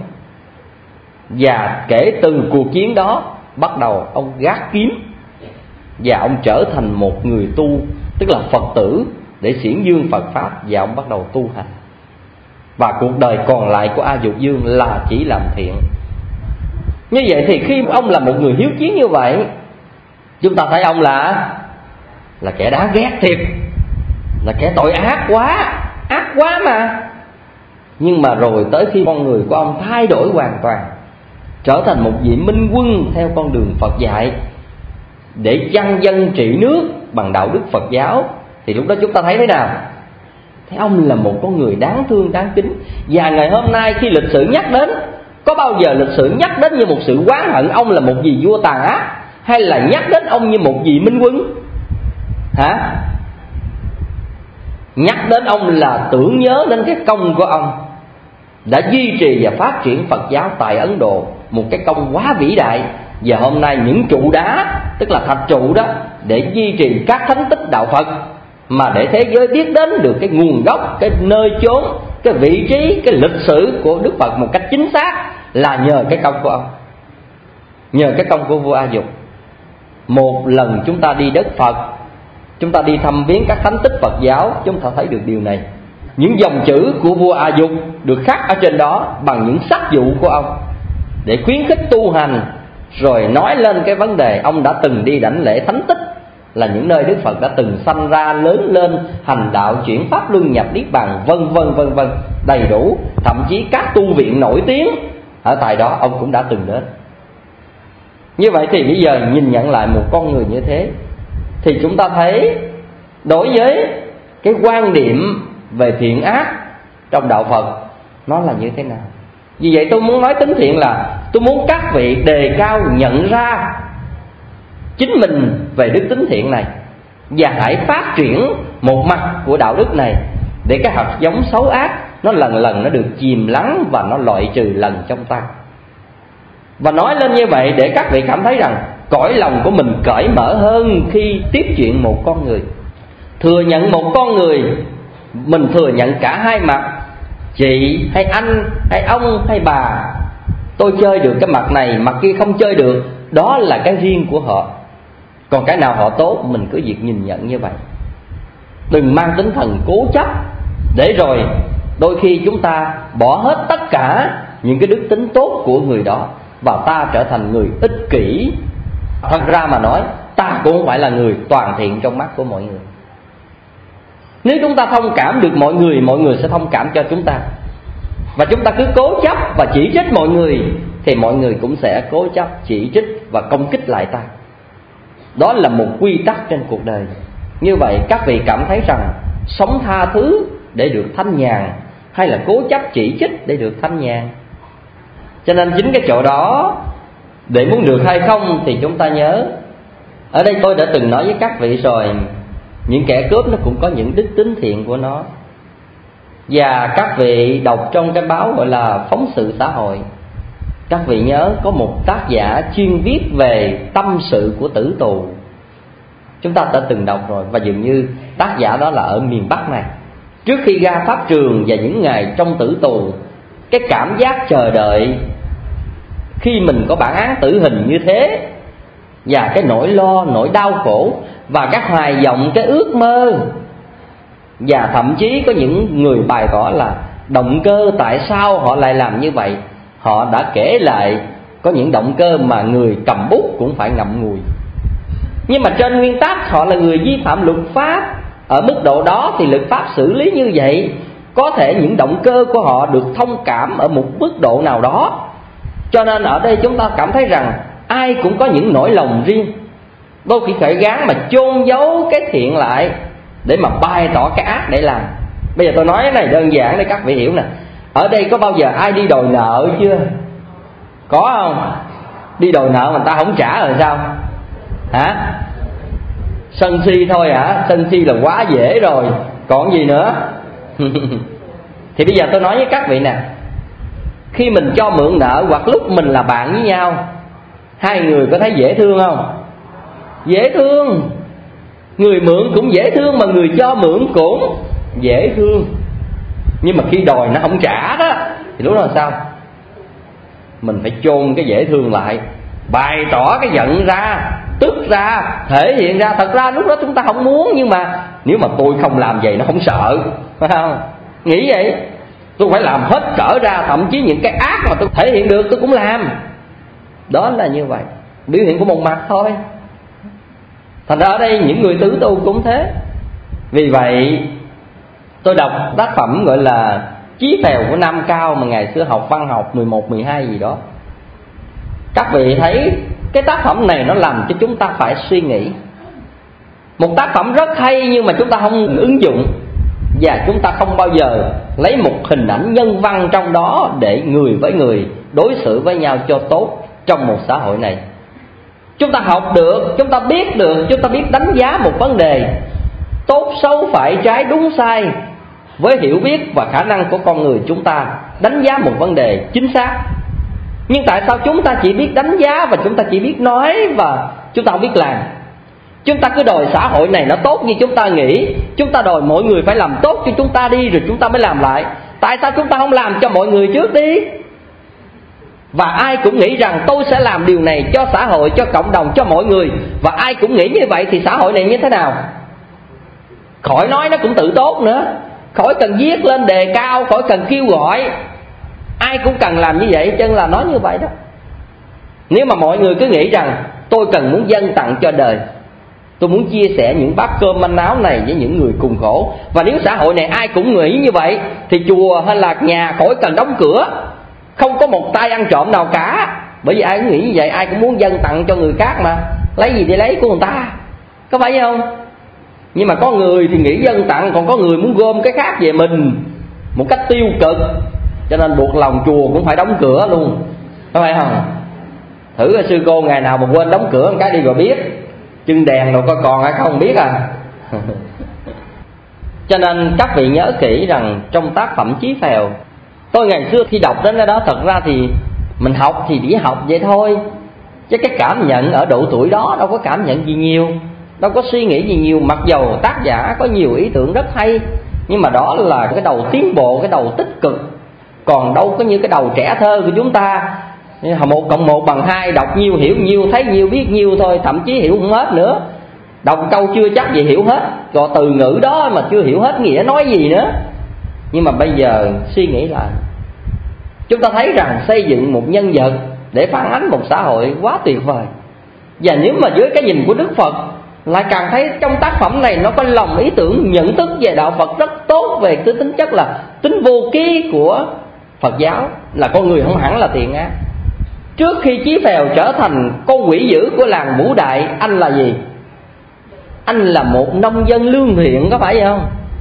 Và kể từ cuộc chiến đó, bắt đầu ông gác kiếm và ông trở thành một người tu, tức là Phật tử, để xiển dương Phật Pháp, và ông bắt đầu tu hành. Và cuộc đời còn lại của A Dục Dương là chỉ làm thiện. Như vậy thì khi ông là một người hiếu chiến như vậy, chúng ta thấy ông là kẻ đáng ghét thiệt, là kẻ tội ác quá mà. Nhưng mà rồi tới khi con người của ông thay đổi hoàn toàn, trở thành một vị minh quân theo con đường Phật dạy, để chăn dân trị nước bằng đạo đức Phật giáo, thì lúc đó chúng ta thấy thế nào? Thấy ông là một con người đáng thương, đáng kính. Và ngày hôm nay khi lịch sử nhắc đến, có bao giờ lịch sử nhắc đến như một sự oán hận ông là một vị vua tàn ác, hay là nhắc đến ông như một vị minh quân? Hả? Nhắc đến ông là tưởng nhớ đến cái công của ông đã duy trì và phát triển Phật giáo tại Ấn Độ, một cái công quá vĩ đại. Và hôm nay những trụ đá, tức là thạch trụ đó, để duy trì các thánh tích đạo Phật, mà để thế giới biết đến được cái nguồn gốc, cái nơi chốn, cái vị trí, cái lịch sử của Đức Phật một cách chính xác, là nhờ cái công của ông, nhờ cái công của vua A Dục. Một lần chúng ta đi đất Phật, chúng ta đi thăm viếng các thánh tích Phật giáo, chúng ta thấy được điều này. Những dòng chữ của vua A Dục được khắc ở trên đó bằng những sắc dụ của ông, để khuyến khích tu hành, rồi nói lên cái vấn đề ông đã từng đi đảnh lễ thánh tích, là những nơi Đức Phật đã từng sanh ra, lớn lên, hành đạo, chuyển pháp luân nhập niết bàn, vân vân, đầy đủ. Thậm chí các tu viện nổi tiếng ở tại đó ông cũng đã từng đến. Như vậy thì bây giờ nhìn nhận lại một con người như thế, thì chúng ta thấy đối với cái quan điểm về thiện ác trong đạo Phật nó là như thế nào. Vì vậy tôi muốn nói tính thiện là tôi muốn các vị đề cao nhận ra chính mình về đức tính thiện này, và hãy phát triển một mặt của đạo đức này, để cái hạt giống xấu ác nó lần lần nó được chìm lắng và nó loại trừ lần trong ta. Và nói lên như vậy để các vị cảm thấy rằng cõi lòng của mình cởi mở hơn khi tiếp chuyện một con người. Thừa nhận một con người, mình thừa nhận cả hai mặt, chị hay anh hay ông hay bà. Tôi chơi được cái mặt này, mặt kia không chơi được, đó là cái riêng của họ. Còn cái nào họ tốt, mình cứ việc nhìn nhận như vậy. Đừng mang tinh thần cố chấp, để rồi đôi khi chúng ta bỏ hết tất cả những cái đức tính tốt của người đó, và ta trở thành người ích kỷ. Thật ra mà nói, ta cũng không phải là người toàn thiện trong mắt của mọi người. Nếu chúng ta thông cảm được mọi người sẽ thông cảm cho chúng ta. Và chúng ta cứ cố chấp và chỉ trích mọi người, thì mọi người cũng sẽ cố chấp, chỉ trích và công kích lại ta. Đó là một quy tắc trên cuộc đời. Như vậy các vị cảm thấy rằng sống tha thứ để được thanh nhàn, hay là cố chấp chỉ trích để được thanh nhàn. Cho nên chính cái chỗ đó, để muốn được hay không thì chúng ta nhớ, ở đây tôi đã từng nói với các vị rồi, những kẻ cướp nó cũng có những đức tính thiện của nó. Và các vị đọc trong cái báo gọi là Phóng sự xã hội, các vị nhớ có một tác giả chuyên viết về tâm sự của tử tù. Chúng ta đã từng đọc rồi, và dường như tác giả đó là ở miền Bắc này. Trước khi ra pháp trường và những ngày trong tử tù, cái cảm giác chờ đợi khi mình có bản án tử hình như thế, và cái nỗi lo, nỗi đau khổ, và các hoài vọng, cái ước mơ. Và thậm chí có những người bày tỏ là động cơ tại sao họ lại làm như vậy. Họ đã kể lại có những động cơ mà người cầm bút cũng phải ngậm ngùi. Nhưng mà trên nguyên tắc họ là người vi phạm luật pháp, ở mức độ đó thì luật pháp xử lý như vậy. Có thể những động cơ của họ được thông cảm ở một mức độ nào đó. Cho nên ở đây chúng ta cảm thấy rằng ai cũng có những nỗi lòng riêng. Đôi khi phải gắng mà chôn giấu cái thiện lại để mà bày tỏ cái ác để làm. Bây giờ tôi nói cái này đơn giản để các vị hiểu nè. Ở đây có bao giờ ai đi đòi nợ chưa? Có không? Đi đòi nợ mà ta không trả rồi sao? Hả? Sân si thôi hả? Sân si là quá dễ rồi, còn gì nữa? Thì bây giờ tôi nói với các vị nè, khi mình cho mượn nợ hoặc lúc mình là bạn với nhau, hai người có thấy dễ thương không? Dễ thương. Người mượn cũng dễ thương, mà người cho mượn cũng dễ thương. Nhưng mà khi đòi nó không trả đó thì lúc đó là sao? Mình phải chôn cái dễ thương lại, bày tỏ cái giận ra, tức ra, thể hiện ra. Thật ra lúc đó chúng ta không muốn, nhưng mà nếu mà tôi không làm vậy nó không sợ, phải không? Nghĩ vậy, tôi phải làm hết cỡ ra, thậm chí những cái ác mà tôi thể hiện được tôi cũng làm. Đó là như vậy, biểu hiện của một mặt thôi. Thành ra ở đây những người tử tù cũng thế. Vì vậy tôi đọc tác phẩm gọi là Chí Phèo của Nam Cao mà ngày xưa học văn học 11, 12 gì đó. Các vị thấy cái tác phẩm này nó làm cho chúng ta phải suy nghĩ. Một tác phẩm rất hay nhưng mà chúng ta không ứng dụng, và chúng ta không bao giờ lấy một hình ảnh nhân văn trong đó để người với người đối xử với nhau cho tốt trong một xã hội này. Chúng ta học được, chúng ta biết được, chúng ta biết đánh giá một vấn đề tốt xấu phải trái đúng sai với hiểu biết và khả năng của con người chúng ta đánh giá một vấn đề chính xác. Nhưng tại sao chúng ta chỉ biết đánh giá và chúng ta chỉ biết nói và chúng ta không biết làm? Chúng ta cứ đòi xã hội này nó tốt như chúng ta nghĩ, chúng ta đòi mọi người phải làm tốt cho chúng ta đi rồi chúng ta mới làm lại. Tại sao chúng ta không làm cho mọi người trước đi? Và ai cũng nghĩ rằng tôi sẽ làm điều này cho xã hội, cho cộng đồng, cho mọi người. Và ai cũng nghĩ như vậy thì xã hội này như thế nào? Khỏi nói nó cũng tự tốt nữa, khỏi cần viết lên đề cao, khỏi cần kêu gọi. Ai cũng cần làm như vậy, chân là nói như vậy đó. Nếu mà mọi người cứ nghĩ rằng tôi cần muốn dâng tặng cho đời, tôi muốn chia sẻ những bát cơm manh áo này với những người cùng khổ, và nếu xã hội này ai cũng nghĩ như vậy thì chùa hay là nhà khỏi cần đóng cửa, không có một tay ăn trộm nào cả. Bởi vì ai cũng nghĩ như vậy, ai cũng muốn dâng tặng cho người khác mà, lấy gì để lấy của người ta, có phải không? Nhưng mà có người thì nghĩ dâng tặng, còn có người muốn gom cái khác về mình một cách tiêu cực, cho nên buộc lòng chùa cũng phải đóng cửa luôn, có phải không? Thử coi sư cô ngày nào mà quên đóng cửa một cái đi rồi biết, chân đèn đâu có còn hay không biết à. Cho nên các vị nhớ kỹ rằng trong tác phẩm Chí Phèo, tôi ngày xưa khi đọc đến cái đó, thật ra thì mình học thì chỉ học vậy thôi, chứ cái cảm nhận ở độ tuổi đó đâu có cảm nhận gì nhiều, đâu có suy nghĩ gì nhiều. Mặc dầu tác giả có nhiều ý tưởng rất hay, nhưng mà đó là cái đầu tiến bộ, cái đầu tích cực, còn đâu có như cái đầu trẻ thơ của chúng ta 1+1=2, đọc nhiều hiểu nhiều, thấy nhiều biết nhiều thôi, thậm chí hiểu không hết nữa. Đọc câu chưa chắc gì hiểu hết, còn từ ngữ đó mà chưa hiểu hết nghĩa nói gì nữa. Nhưng mà bây giờ suy nghĩ lại, chúng ta thấy rằng xây dựng một nhân vật để phản ánh một xã hội quá tuyệt vời. Và nếu mà dưới cái nhìn của Đức Phật, lại càng thấy trong tác phẩm này nó có lòng ý tưởng nhận thức về đạo Phật rất tốt, về cái tính chất là tính vô ký của Phật giáo, là con người không hẳn là thiện ác. Trước khi Chí Phèo trở thành con quỷ dữ của làng Vũ Đại, anh là gì? Anh là một nông dân lương thiện, có phải không?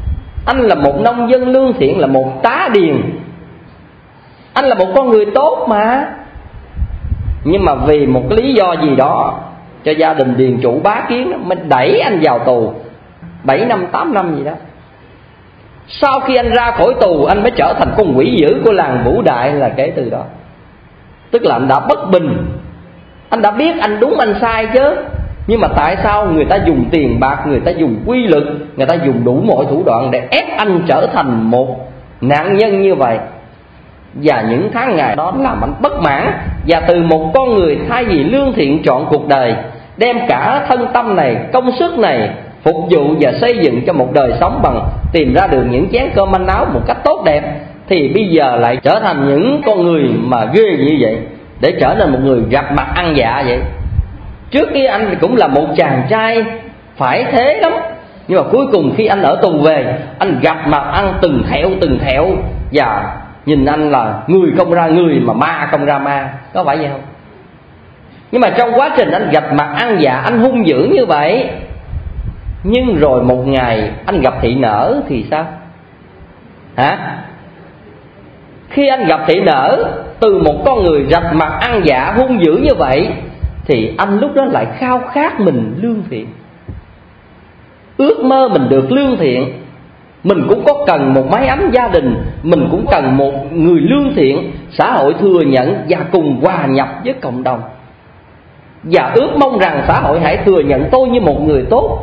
anh là một nông dân lương thiện, là một tá điền, anh là một con người tốt mà. Nhưng mà vì một cái lý do gì đó cho gia đình điền chủ bá kiến mới đẩy anh vào tù 7 năm 8 năm gì đó. Sau khi anh ra khỏi tù, anh mới trở thành con quỷ dữ của làng Vũ Đại là kể từ đó. Tức là anh đã bất bình, anh đã biết anh đúng anh sai chứ. Nhưng mà tại sao người ta dùng tiền bạc, người ta dùng quy lực, người ta dùng đủ mọi thủ đoạn để ép anh trở thành một nạn nhân như vậy. Và những tháng ngày đó làm anh bất mãn. Và từ một con người thay vì lương thiện chọn cuộc đời, đem cả thân tâm này, công sức này phục vụ và xây dựng cho một đời sống bằng tìm ra được những chén cơm manh áo một cách tốt đẹp, thì bây giờ lại trở thành những con người mà ghê như vậy, để trở nên một người gặp mặt ăn dạ vậy. Trước kia anh cũng là một chàng trai phải thế lắm, nhưng mà cuối cùng khi anh ở tù về, anh gặp mặt ăn từng thẹo, và nhìn anh là người không ra người mà ma không ra ma, có phải vậy không? Nhưng mà trong quá trình anh gặp mặt ăn dạ, anh hung dữ như vậy. Nhưng rồi một ngày anh gặp thị nở thì sao? Hả? Khi anh gặp thị nở, từ một con người rạch mặt ăn dạ hung dữ như vậy, thì anh lúc đó lại khao khát mình lương thiện, ước mơ mình được lương thiện. Mình cũng có cần một mái ấm gia đình, mình cũng cần một người lương thiện, xã hội thừa nhận và cùng hòa nhập với cộng đồng. Và ước mong rằng xã hội hãy thừa nhận tôi như một người tốt.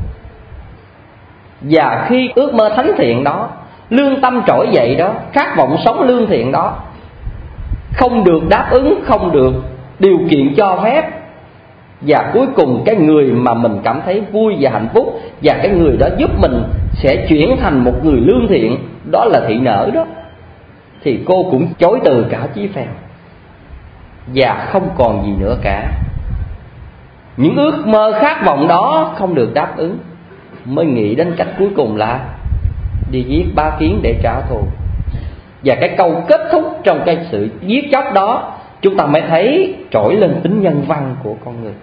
Và khi ước mơ thánh thiện đó, lương tâm trỗi dậy đó, khát vọng sống lương thiện đó không được đáp ứng, không được điều kiện cho phép, và cuối cùng cái người mà mình cảm thấy vui và hạnh phúc, và cái người đó giúp mình sẽ chuyển thành một người lương thiện, đó là thị nở đó, thì cô cũng chối từ cả Chí Phèo và không còn gì nữa cả. Những ước mơ khát vọng đó không được đáp ứng, mới nghĩ đến cách cuối cùng là đi giết Bá Kiến để trả thù. Và cái câu kết thúc trong cái sự giết chóc đó, chúng ta mới thấy trỗi lên tính nhân văn của con người.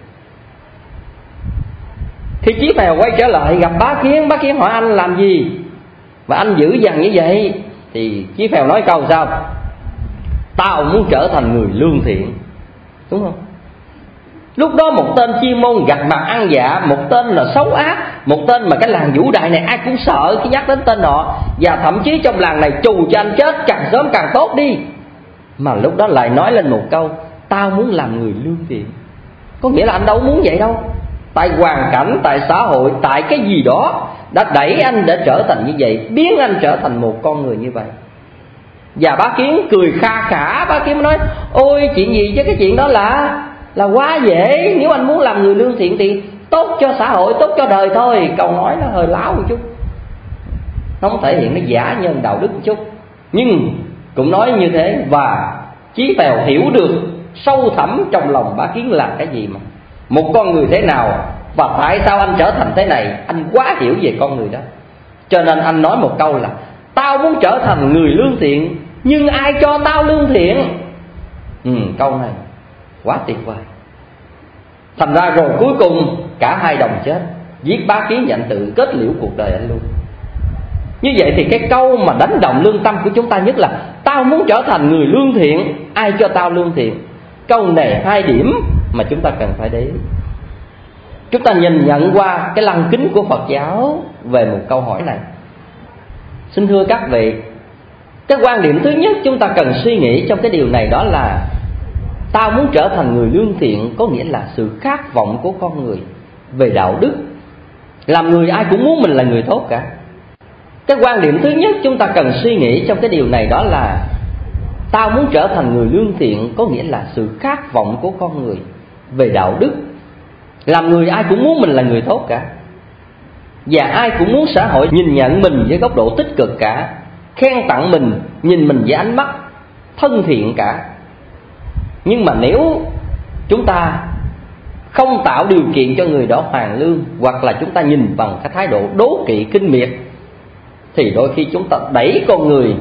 Khi Chí Phèo quay trở lại gặp Bá Kiến hỏi anh làm gì mà anh dữ dằn như vậy, thì Chí Phèo nói câu sao? Tao muốn trở thành người lương thiện, đúng không? Lúc đó một tên chuyên môn gặp mặt ăn dạ, một tên là xấu ác, một tên mà cái làng Vũ Đại này ai cũng sợ khi nhắc đến tên họ, và thậm chí trong làng này trù cho anh chết càng sớm càng tốt đi, mà lúc đó lại nói lên một câu tao muốn làm người lương thiện. Có nghĩa là anh đâu muốn vậy đâu, tại hoàn cảnh, tại xã hội, tại cái gì đó đã đẩy anh để trở thành như vậy, biến anh trở thành một con người như vậy. Và Bá Kiến cười kha khả. Bá Kiến nói ôi chuyện gì chứ, cái chuyện đó là quá dễ. Nếu anh muốn làm người lương thiện thì tốt cho xã hội, tốt cho đời thôi. Câu nói nó hơi láo một chút, nó không thể hiện nó giả nhân đạo đức một chút, nhưng cũng nói như thế. Và Chí Phèo hiểu được sâu thẳm trong lòng Bá Kiến là cái gì, mà một con người thế nào và tại sao anh trở thành thế này. Anh quá hiểu về con người đó, cho nên anh nói một câu là tao muốn trở thành người lương thiện, nhưng ai cho tao lương thiện? Câu này quá tuyệt vời. Thành ra rồi cuối cùng cả hai đồng chết, giết Bá Kiến và anh tự kết liễu cuộc đời anh luôn. Như vậy thì cái câu mà đánh động lương tâm của chúng ta nhất là tao muốn trở thành người lương thiện, ai cho tao lương thiện. Câu này hai điểm mà chúng ta cần phải để ý. Chúng ta nhìn nhận qua cái lăng kính của Phật giáo về một câu hỏi này. Xin thưa các vị, cái quan điểm thứ nhất chúng ta cần suy nghĩ trong cái điều này, đó là tao muốn trở thành người lương thiện có nghĩa là sự khát vọng của con người về đạo đức. Làm người ai cũng muốn mình là người tốt cả. Cái quan điểm thứ nhất chúng ta cần suy nghĩ trong cái điều này, đó là tao muốn trở thành người lương thiện có nghĩa là sự khát vọng của con người về đạo đức. Làm người ai cũng muốn mình là người tốt cả, và ai cũng muốn xã hội nhìn nhận mình với góc độ tích cực cả, khen tặng mình, nhìn mình với ánh mắt thân thiện cả. Nhưng mà nếu chúng ta không tạo điều kiện cho người đó hoàn lương, hoặc là chúng ta nhìn bằng cái thái độ đố kỵ khinh miệt, thì đôi khi chúng ta đẩy con người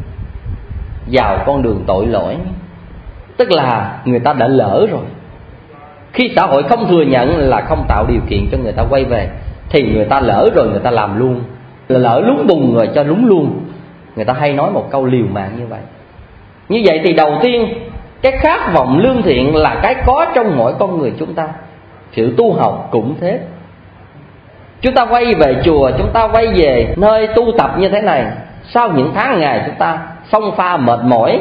vào con đường tội lỗi. Tức là người ta đã lỡ rồi. Khi xã hội không thừa nhận là không tạo điều kiện cho người ta quay về, thì người ta lỡ rồi, người ta làm luôn. lỡ lúng bùn rồi cho lúng luôn. Người ta hay nói một câu liều mạng như vậy. Như vậy thì đầu tiên, cái khát vọng lương thiện là cái có trong mỗi con người chúng ta. Sự tu học cũng thế. Chúng ta quay về chùa, chúng ta quay về nơi tu tập như thế này, sau những tháng ngày chúng ta xông pha mệt mỏi,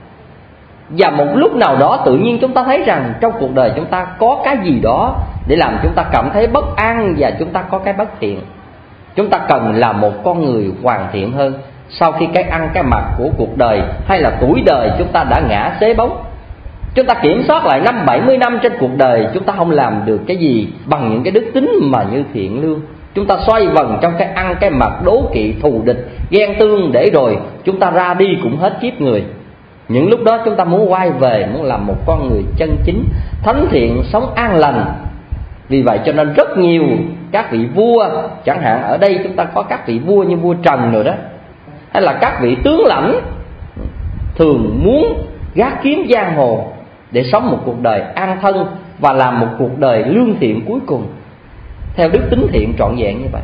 và một lúc nào đó tự nhiên chúng ta thấy rằng trong cuộc đời chúng ta có cái gì đó để làm chúng ta cảm thấy bất an, và chúng ta có cái bất thiện. Chúng ta cần là một con người hoàn thiện hơn sau khi cái ăn cái mặc của cuộc đời hay là tuổi đời chúng ta đã ngã xế bóng. Chúng ta kiểm soát lại 50-70 năm trên cuộc đời, chúng ta không làm được cái gì bằng những cái đức tính mà như thiện lương. Chúng ta xoay vần trong cái ăn cái mặc, đố kỵ, thù địch, ghen tương, để rồi chúng ta ra đi cũng hết kiếp người. Những lúc đó chúng ta muốn quay về, muốn làm một con người chân chính, thánh thiện, sống an lành. Vì vậy cho nên rất nhiều các vị vua, chẳng hạn ở đây chúng ta có các vị vua như vua Trần rồi đó, hay là các vị tướng lãnh, thường muốn gác kiếm giang hồ để sống một cuộc đời an thân và làm một cuộc đời lương thiện cuối cùng theo đức tính thiện trọn vẹn như vậy.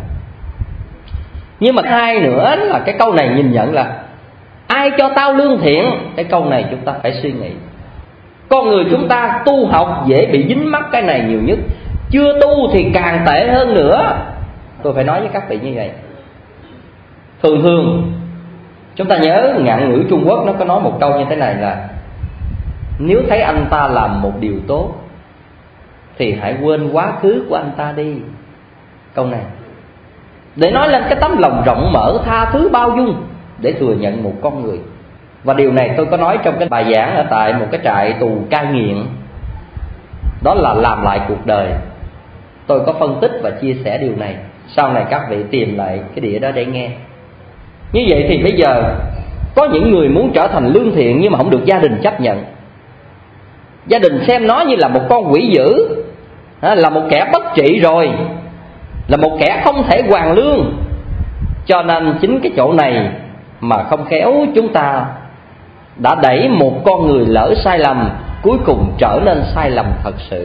Nhưng mà hai nữa là cái câu này nhìn nhận là ai cho tao lương thiện. Cái câu này chúng ta phải suy nghĩ. Con người chúng ta tu học dễ bị dính mắc cái này nhiều nhất, chưa tu thì càng tệ hơn nữa. Tôi phải nói với các vị như vậy. Thường chúng ta nhớ ngạn ngữ Trung Quốc nó có nói một câu như thế này là nếu thấy anh ta làm một điều tốt thì hãy quên quá khứ của anh ta đi. Câu này để nói lên cái tấm lòng rộng mở, tha thứ, bao dung để thừa nhận một con người. Và điều này tôi có nói trong cái bài giảng ở tại một cái trại tù cai nghiện, đó là làm lại cuộc đời. Tôi có phân tích và chia sẻ điều này, sau này các vị tìm lại cái đĩa đó để nghe. Như vậy thì bây giờ có những người muốn trở thành lương thiện nhưng mà không được gia đình chấp nhận. Gia đình xem nó như là một con quỷ dữ, là một kẻ bất trị rồi, là một kẻ không thể hoàn lương. Cho nên chính cái chỗ này mà không khéo chúng ta đã đẩy một con người lỡ sai lầm, cuối cùng trở nên sai lầm thật sự.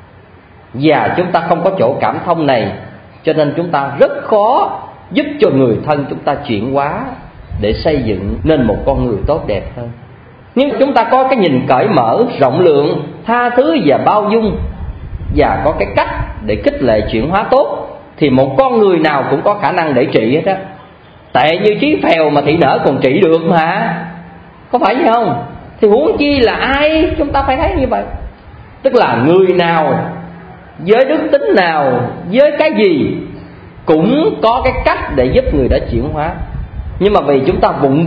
Và chúng ta không có chỗ cảm thông này, cho nên chúng ta rất khó giúp cho người thân chúng ta chuyển hóa để xây dựng nên một con người tốt đẹp hơn. Nhưng chúng ta có cái nhìn cởi mở, rộng lượng, tha thứ và bao dung, và có cái cách để khích lệ chuyển hóa tốt, thì một con người nào cũng có khả năng để trị hết á. Tệ như Trí Phèo mà thị nở còn trị được mà, có phải vậy không? Thì huống chi là ai, chúng ta phải thấy như vậy. Tức là người nào, với đức tính nào, với cái gì cũng có cái cách để giúp người đó chuyển hóa. Nhưng mà vì chúng ta vụng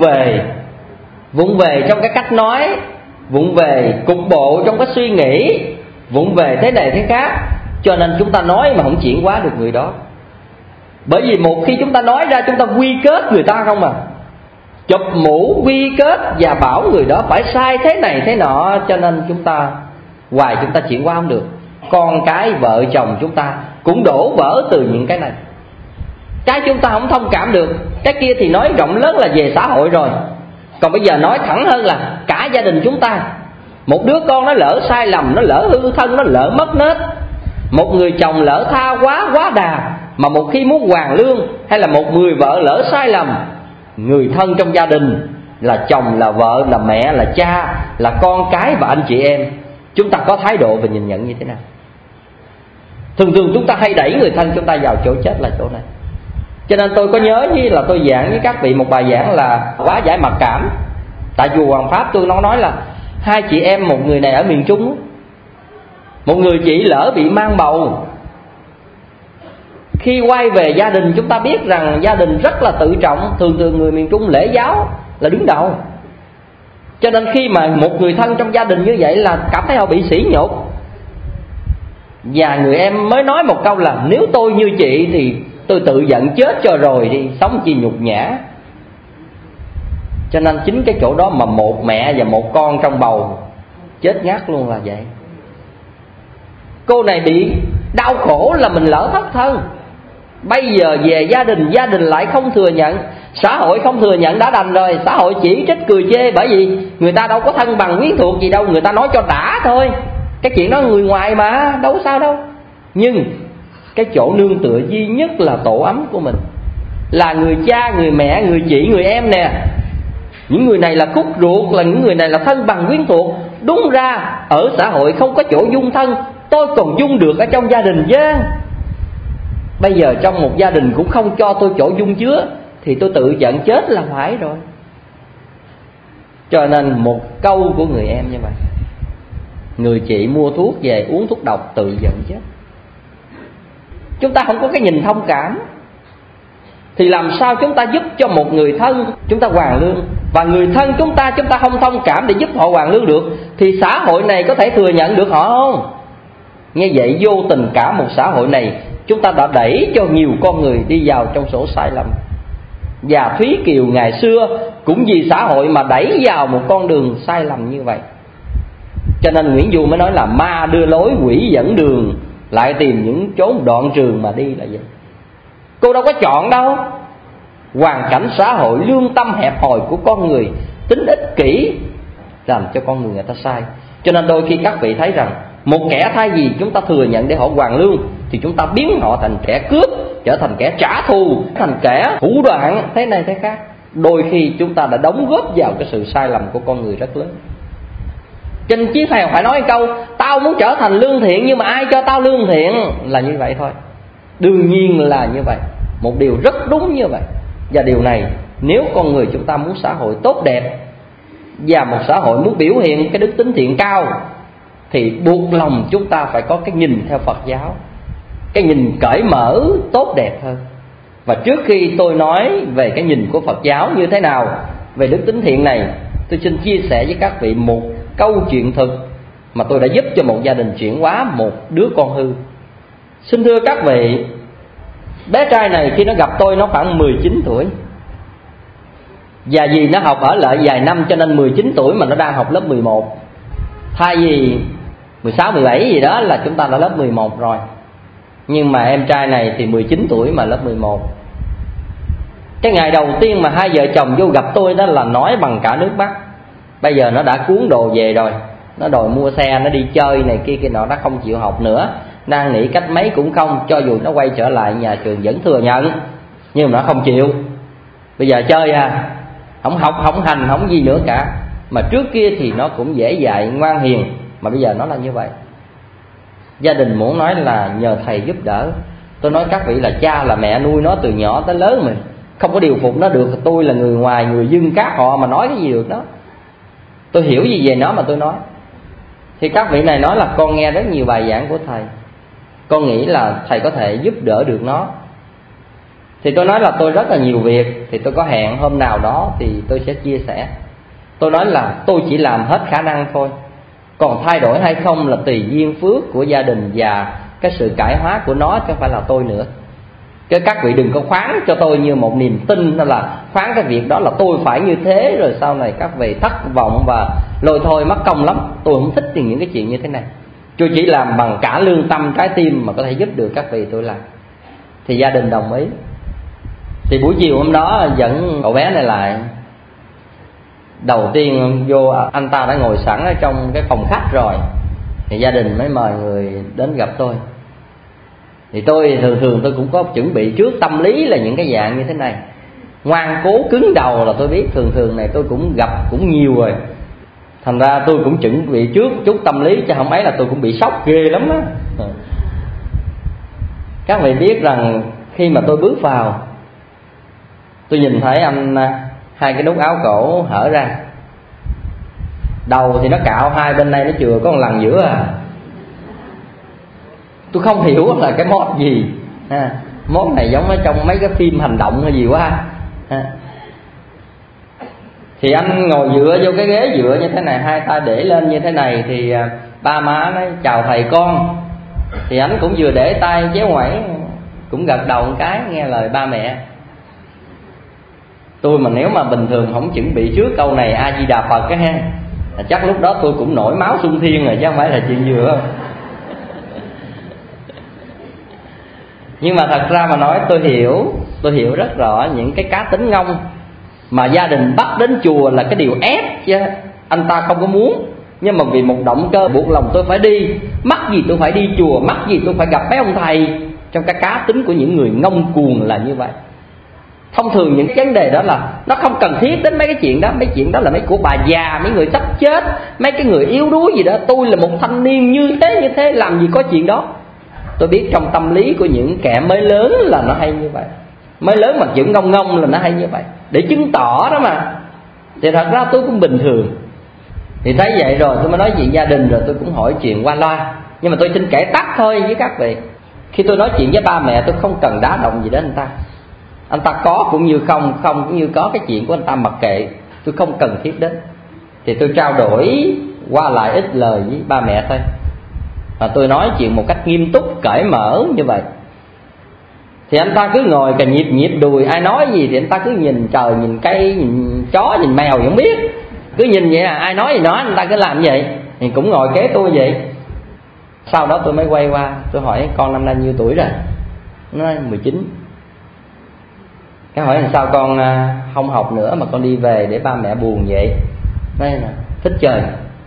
về trong cái cách nói, vụng về cục bộ trong cái suy nghĩ, vụng về thế này thế khác, cho nên chúng ta nói mà không chuyển hóa được người đó. Bởi vì một khi chúng ta nói ra, chúng ta quy kết người ta không à, chụp mũ quy kết và bảo người đó phải sai thế này thế nọ, cho nên chúng ta hoài chúng ta chuyển hóa không được. Con cái vợ chồng chúng ta cũng đổ vỡ từ những cái này. Cái chúng ta không thông cảm được, cái kia thì nói rộng lớn là về xã hội rồi. Còn bây giờ nói thẳng hơn là cả gia đình chúng ta. Một đứa con nó lỡ sai lầm, nó lỡ hư thân, nó lỡ mất nết. Một người chồng lỡ tha quá đà, mà một khi muốn hoàn lương, hay là một người vợ lỡ sai lầm, người thân trong gia đình là chồng, là vợ, là mẹ, là cha, là con cái và anh chị em, chúng ta có thái độ và nhìn nhận như thế nào? Thường chúng ta hay đẩy người thân chúng ta vào chỗ chết là chỗ này. Cho nên tôi có nhớ như là tôi giảng với các vị một bài giảng là hóa giải mặc cảm tại chùa Hoàng Pháp. Tôi nói là hai chị em, một người này ở miền Trung, một người chị lỡ bị mang bầu. Khi quay về gia đình, chúng ta biết rằng gia đình rất là tự trọng. Thường người miền Trung lễ giáo là đứng đầu. Cho nên khi mà một người thân trong gia đình như vậy là cảm thấy họ bị sỉ nhục. Và người em mới nói một câu là nếu tôi như chị thì tôi tự giận chết cho rồi đi, sống chi nhục nhã. Cho nên chính cái chỗ đó mà một mẹ và một con trong bầu chết ngát luôn là vậy. Cô này bị đau khổ là mình lỡ thất thân. Bây giờ về gia đình lại không thừa nhận, xã hội không thừa nhận đã đành rồi. Xã hội chỉ trích cười chê, bởi vì người ta đâu có thân bằng quyến thuộc gì đâu, người ta nói cho đã thôi. Cái chuyện đó người ngoài mà, đâu có sao đâu. Nhưng cái chỗ nương tựa duy nhất là tổ ấm của mình. là người cha, người mẹ, người chị, người em nè. Những người này là cốt ruột, là những người này là thân bằng quyến thuộc. Đúng ra ở xã hội không có chỗ dung thân, tôi còn dung được ở trong gia đình chứ. Bây giờ trong một gia đình cũng không cho tôi chỗ dung chứa thì tôi tự giận chết là phải rồi. Cho nên một câu của người em như vậy: người chị mua thuốc về uống thuốc độc tự giận chết. Chúng ta không có cái nhìn thông cảm thì làm sao chúng ta giúp cho một người thân chúng ta hoàn lương, và người thân chúng ta không thông cảm để giúp họ hoàn lương được thì xã hội này có thể thừa nhận được họ không? Như vậy vô tình cả một xã hội này chúng ta đã đẩy cho nhiều con người đi vào trong sổ sai lầm. Và Thúy Kiều ngày xưa cũng vì xã hội mà đẩy vào một con đường sai lầm như vậy. Cho nên Nguyễn Du mới nói là ma đưa lối, quỷ dẫn đường, lại tìm những chốn đoạn trường mà đi là vậy. Cô đâu có chọn đâu. Hoàn cảnh xã hội, lương tâm hẹp hòi của con người, tính ích kỷ làm cho con người ta sai. Cho nên đôi khi các vị thấy rằng một kẻ thay vì chúng ta thừa nhận để họ hoàn lương thì chúng ta biến họ thành kẻ cướp, trở thành kẻ trả thù, thành kẻ thủ đoạn thế này thế khác. Đôi khi chúng ta đã đóng góp vào cái sự sai lầm của con người rất lớn. Trên Chí Phèo phải nói câu: tao muốn trở thành lương thiện nhưng mà ai cho tao lương thiện, là như vậy thôi. Đương nhiên là như vậy, một điều rất đúng như vậy. Và điều này nếu con người chúng ta muốn xã hội tốt đẹp và một xã hội muốn biểu hiện cái đức tính thiện cao thì buộc lòng chúng ta phải có cái nhìn theo Phật giáo, cái nhìn cởi mở tốt đẹp hơn. Và trước khi tôi nói về cái nhìn của Phật giáo như thế nào về đức tính thiện này, tôi xin chia sẻ với các vị một câu chuyện thực mà tôi đã giúp cho một gia đình chuyển hóa một đứa con hư. Xin thưa các vị, bé trai này khi nó gặp tôi nó khoảng 19 tuổi. Và vì nó học ở lại vài năm cho nên 19 tuổi mà nó đang học lớp 11. Thay vì 16, 17 gì đó là chúng ta đã lớp 11 rồi. Nhưng mà em trai này thì 19 tuổi mà lớp 11. Cái ngày đầu tiên mà hai vợ chồng vô gặp tôi đó là nói bằng cả nước mắt. Bây giờ nó đã cuốn đồ về rồi, nó đòi mua xe, nó đi chơi này kia nọ, nó không chịu học nữa. Năn nỉ cách mấy cũng không, cho dù nó quay trở lại nhà trường vẫn thừa nhận, nhưng mà nó không chịu. Bây giờ chơi à, không học, không hành, không gì nữa cả. Mà trước kia thì nó cũng dễ dạy, ngoan hiền, mà bây giờ nó là như vậy. Gia đình muốn nói là nhờ thầy giúp đỡ. Tôi nói các vị là cha là mẹ nuôi nó từ nhỏ tới lớn mình, không có điều phục nó được. Tôi là người ngoài, người dân các họ mà nói cái gì được đó. Tôi hiểu gì về nó mà tôi nói. Thì các vị này nói là con nghe rất nhiều bài giảng của thầy, con nghĩ là thầy có thể giúp đỡ được nó. Thì tôi nói là tôi rất là nhiều việc, thì tôi có hẹn hôm nào đó thì tôi sẽ chia sẻ. Tôi nói là tôi chỉ làm hết khả năng thôi, còn thay đổi hay không là tùy duyên phước của gia đình và cái sự cải hóa của nó, chứ không phải là tôi nữa. Chứ các vị đừng có khoán cho tôi như một niềm tin, đó là khoán cái việc đó là tôi phải như thế, rồi sau này các vị thất vọng và lôi thôi mất công lắm. Tôi không thích những cái chuyện như thế này. Tôi chỉ làm bằng cả lương tâm, trái tim mà có thể giúp được các vị tôi làm. Thì gia đình đồng ý. Thì buổi chiều hôm đó dẫn cậu bé này lại. Đầu tiên vô anh ta đã ngồi sẵn ở trong cái phòng khách rồi, thì gia đình mới mời người đến gặp tôi. Thì tôi thường tôi cũng có chuẩn bị trước tâm lý là những cái dạng như thế này. Ngoan cố cứng đầu là tôi biết, thường này tôi cũng gặp cũng nhiều rồi. Thành ra tôi cũng chuẩn bị trước chút tâm lý, chứ không ấy là tôi cũng bị sốc ghê lắm á. Các vị biết rằng khi mà tôi bước vào, tôi nhìn thấy anh hai cái nút áo cổ hở ra, đầu thì nó cạo hai bên đây nó chừa có một lần giữa à. Tôi không hiểu là cái mốt gì mốt này giống ở trong mấy cái phim hành động hay gì quá Thì anh ngồi dựa vô cái ghế dựa như thế này, hai tay để lên như thế này. Thì ba má nói chào thầy con. Thì anh cũng vừa để tay chéo ngoảy, cũng gật đầu một cái nghe lời ba mẹ. Tôi mà nếu mà bình thường không chuẩn bị trước câu này A Di Đà Phật cái ha, chắc lúc đó tôi cũng nổi máu xung thiên rồi, chứ không phải là chuyện vừa. Nhưng mà thật ra mà nói tôi hiểu rất rõ những cái cá tính ngông mà gia đình bắt đến chùa là cái điều ép, chứ anh ta không có muốn. Nhưng mà vì một động cơ buộc lòng tôi phải đi, mắc gì tôi phải đi chùa, mắc gì tôi phải gặp mấy ông thầy. Trong cái cá tính của những người ngông cuồng là như vậy. Thông thường những cái vấn đề đó là nó không cần thiết đến mấy cái chuyện đó. Mấy chuyện đó là mấy của bà già, mấy người sắp chết, mấy cái người yếu đuối gì đó. Tôi là một thanh niên như thế, làm gì có chuyện đó. Tôi biết trong tâm lý của những kẻ mới lớn là nó hay như vậy. Mới lớn mà chữ ngông ngông là nó hay như vậy, để chứng tỏ đó mà. Thì thật ra tôi cũng bình thường. Thì thấy vậy rồi tôi mới nói chuyện gia đình, rồi tôi cũng hỏi chuyện qua loa. Nhưng mà tôi xin kể tắt thôi với các vị. Khi tôi nói chuyện với ba mẹ, tôi không cần đá động gì đến anh ta. Anh ta có cũng như không, không cũng như có, cái chuyện của anh ta mặc kệ, tôi không cần thiết đến. Thì tôi trao đổi qua lại ít lời với ba mẹ thôi. Và tôi nói chuyện một cách nghiêm túc, cởi mở như vậy. Thì anh ta cứ ngồi cả nhịp đùi, ai nói gì thì anh ta cứ nhìn trời, nhìn cây, nhìn chó, nhìn mèo gì không biết. Cứ nhìn vậy à, ai nói gì nói, anh ta cứ làm vậy. Thì cũng ngồi kế tôi vậy. Sau đó tôi mới quay qua, tôi hỏi con năm nay nhiêu tuổi rồi? Nó nói 19. Cái hỏi là sao con không học nữa mà con đi về để ba mẹ buồn vậy? Nói là thích chơi.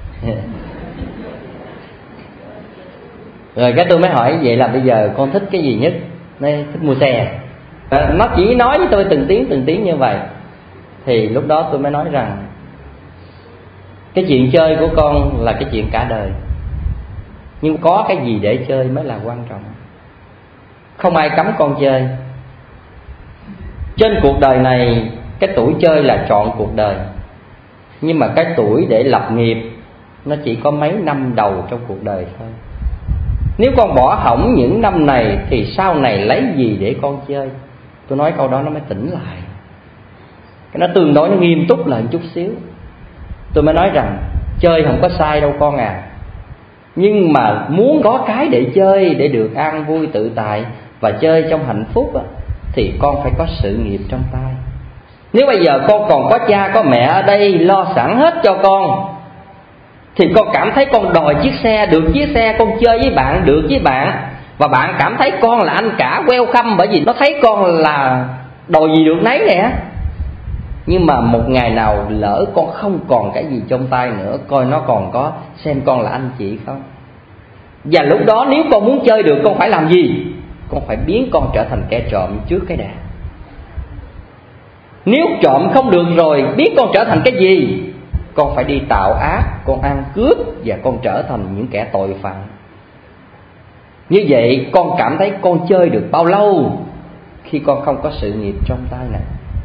Rồi cái tôi mới hỏi vậy là bây giờ con thích cái gì nhất? Nói thích mua xe. Nó chỉ nói với tôi từng tiếng như vậy. Thì lúc đó tôi mới nói rằng cái chuyện chơi của con là cái chuyện cả đời, nhưng có cái gì để chơi mới là quan trọng. Không ai cấm con chơi. Trên cuộc đời này, cái tuổi chơi là trọn cuộc đời. Nhưng mà cái tuổi để lập nghiệp nó chỉ có mấy năm đầu trong cuộc đời thôi. Nếu con bỏ hỏng những năm này thì sau này lấy gì để con chơi? Tôi nói câu đó nó mới tỉnh lại. Cái nó tương đối nó nghiêm túc lại một chút xíu. Tôi mới nói rằng chơi không có sai đâu con à. Nhưng mà muốn có cái để chơi, để được an vui tự tại và chơi trong hạnh phúc á, thì con phải có sự nghiệp trong tay. Nếu bây giờ con còn có cha có mẹ ở đây lo sẵn hết cho con, thì con cảm thấy con đòi chiếc xe, được chiếc xe, con chơi với bạn, được với bạn, và bạn cảm thấy con là anh cả welcome, bởi vì nó thấy con là đòi gì được nấy nè. Nhưng mà một ngày nào lỡ con không còn cái gì trong tay nữa, coi nó còn có xem con là anh chị không. Và lúc đó nếu con muốn chơi được, con phải làm gì? Con phải biến con trở thành kẻ trộm trước cái đã. Nếu trộm không được rồi, biến con trở thành cái gì? Con phải đi tạo ác, con ăn cướp, và con trở thành những kẻ tội phạm. Như vậy con cảm thấy con chơi được bao lâu khi con không có sự nghiệp trong tay này?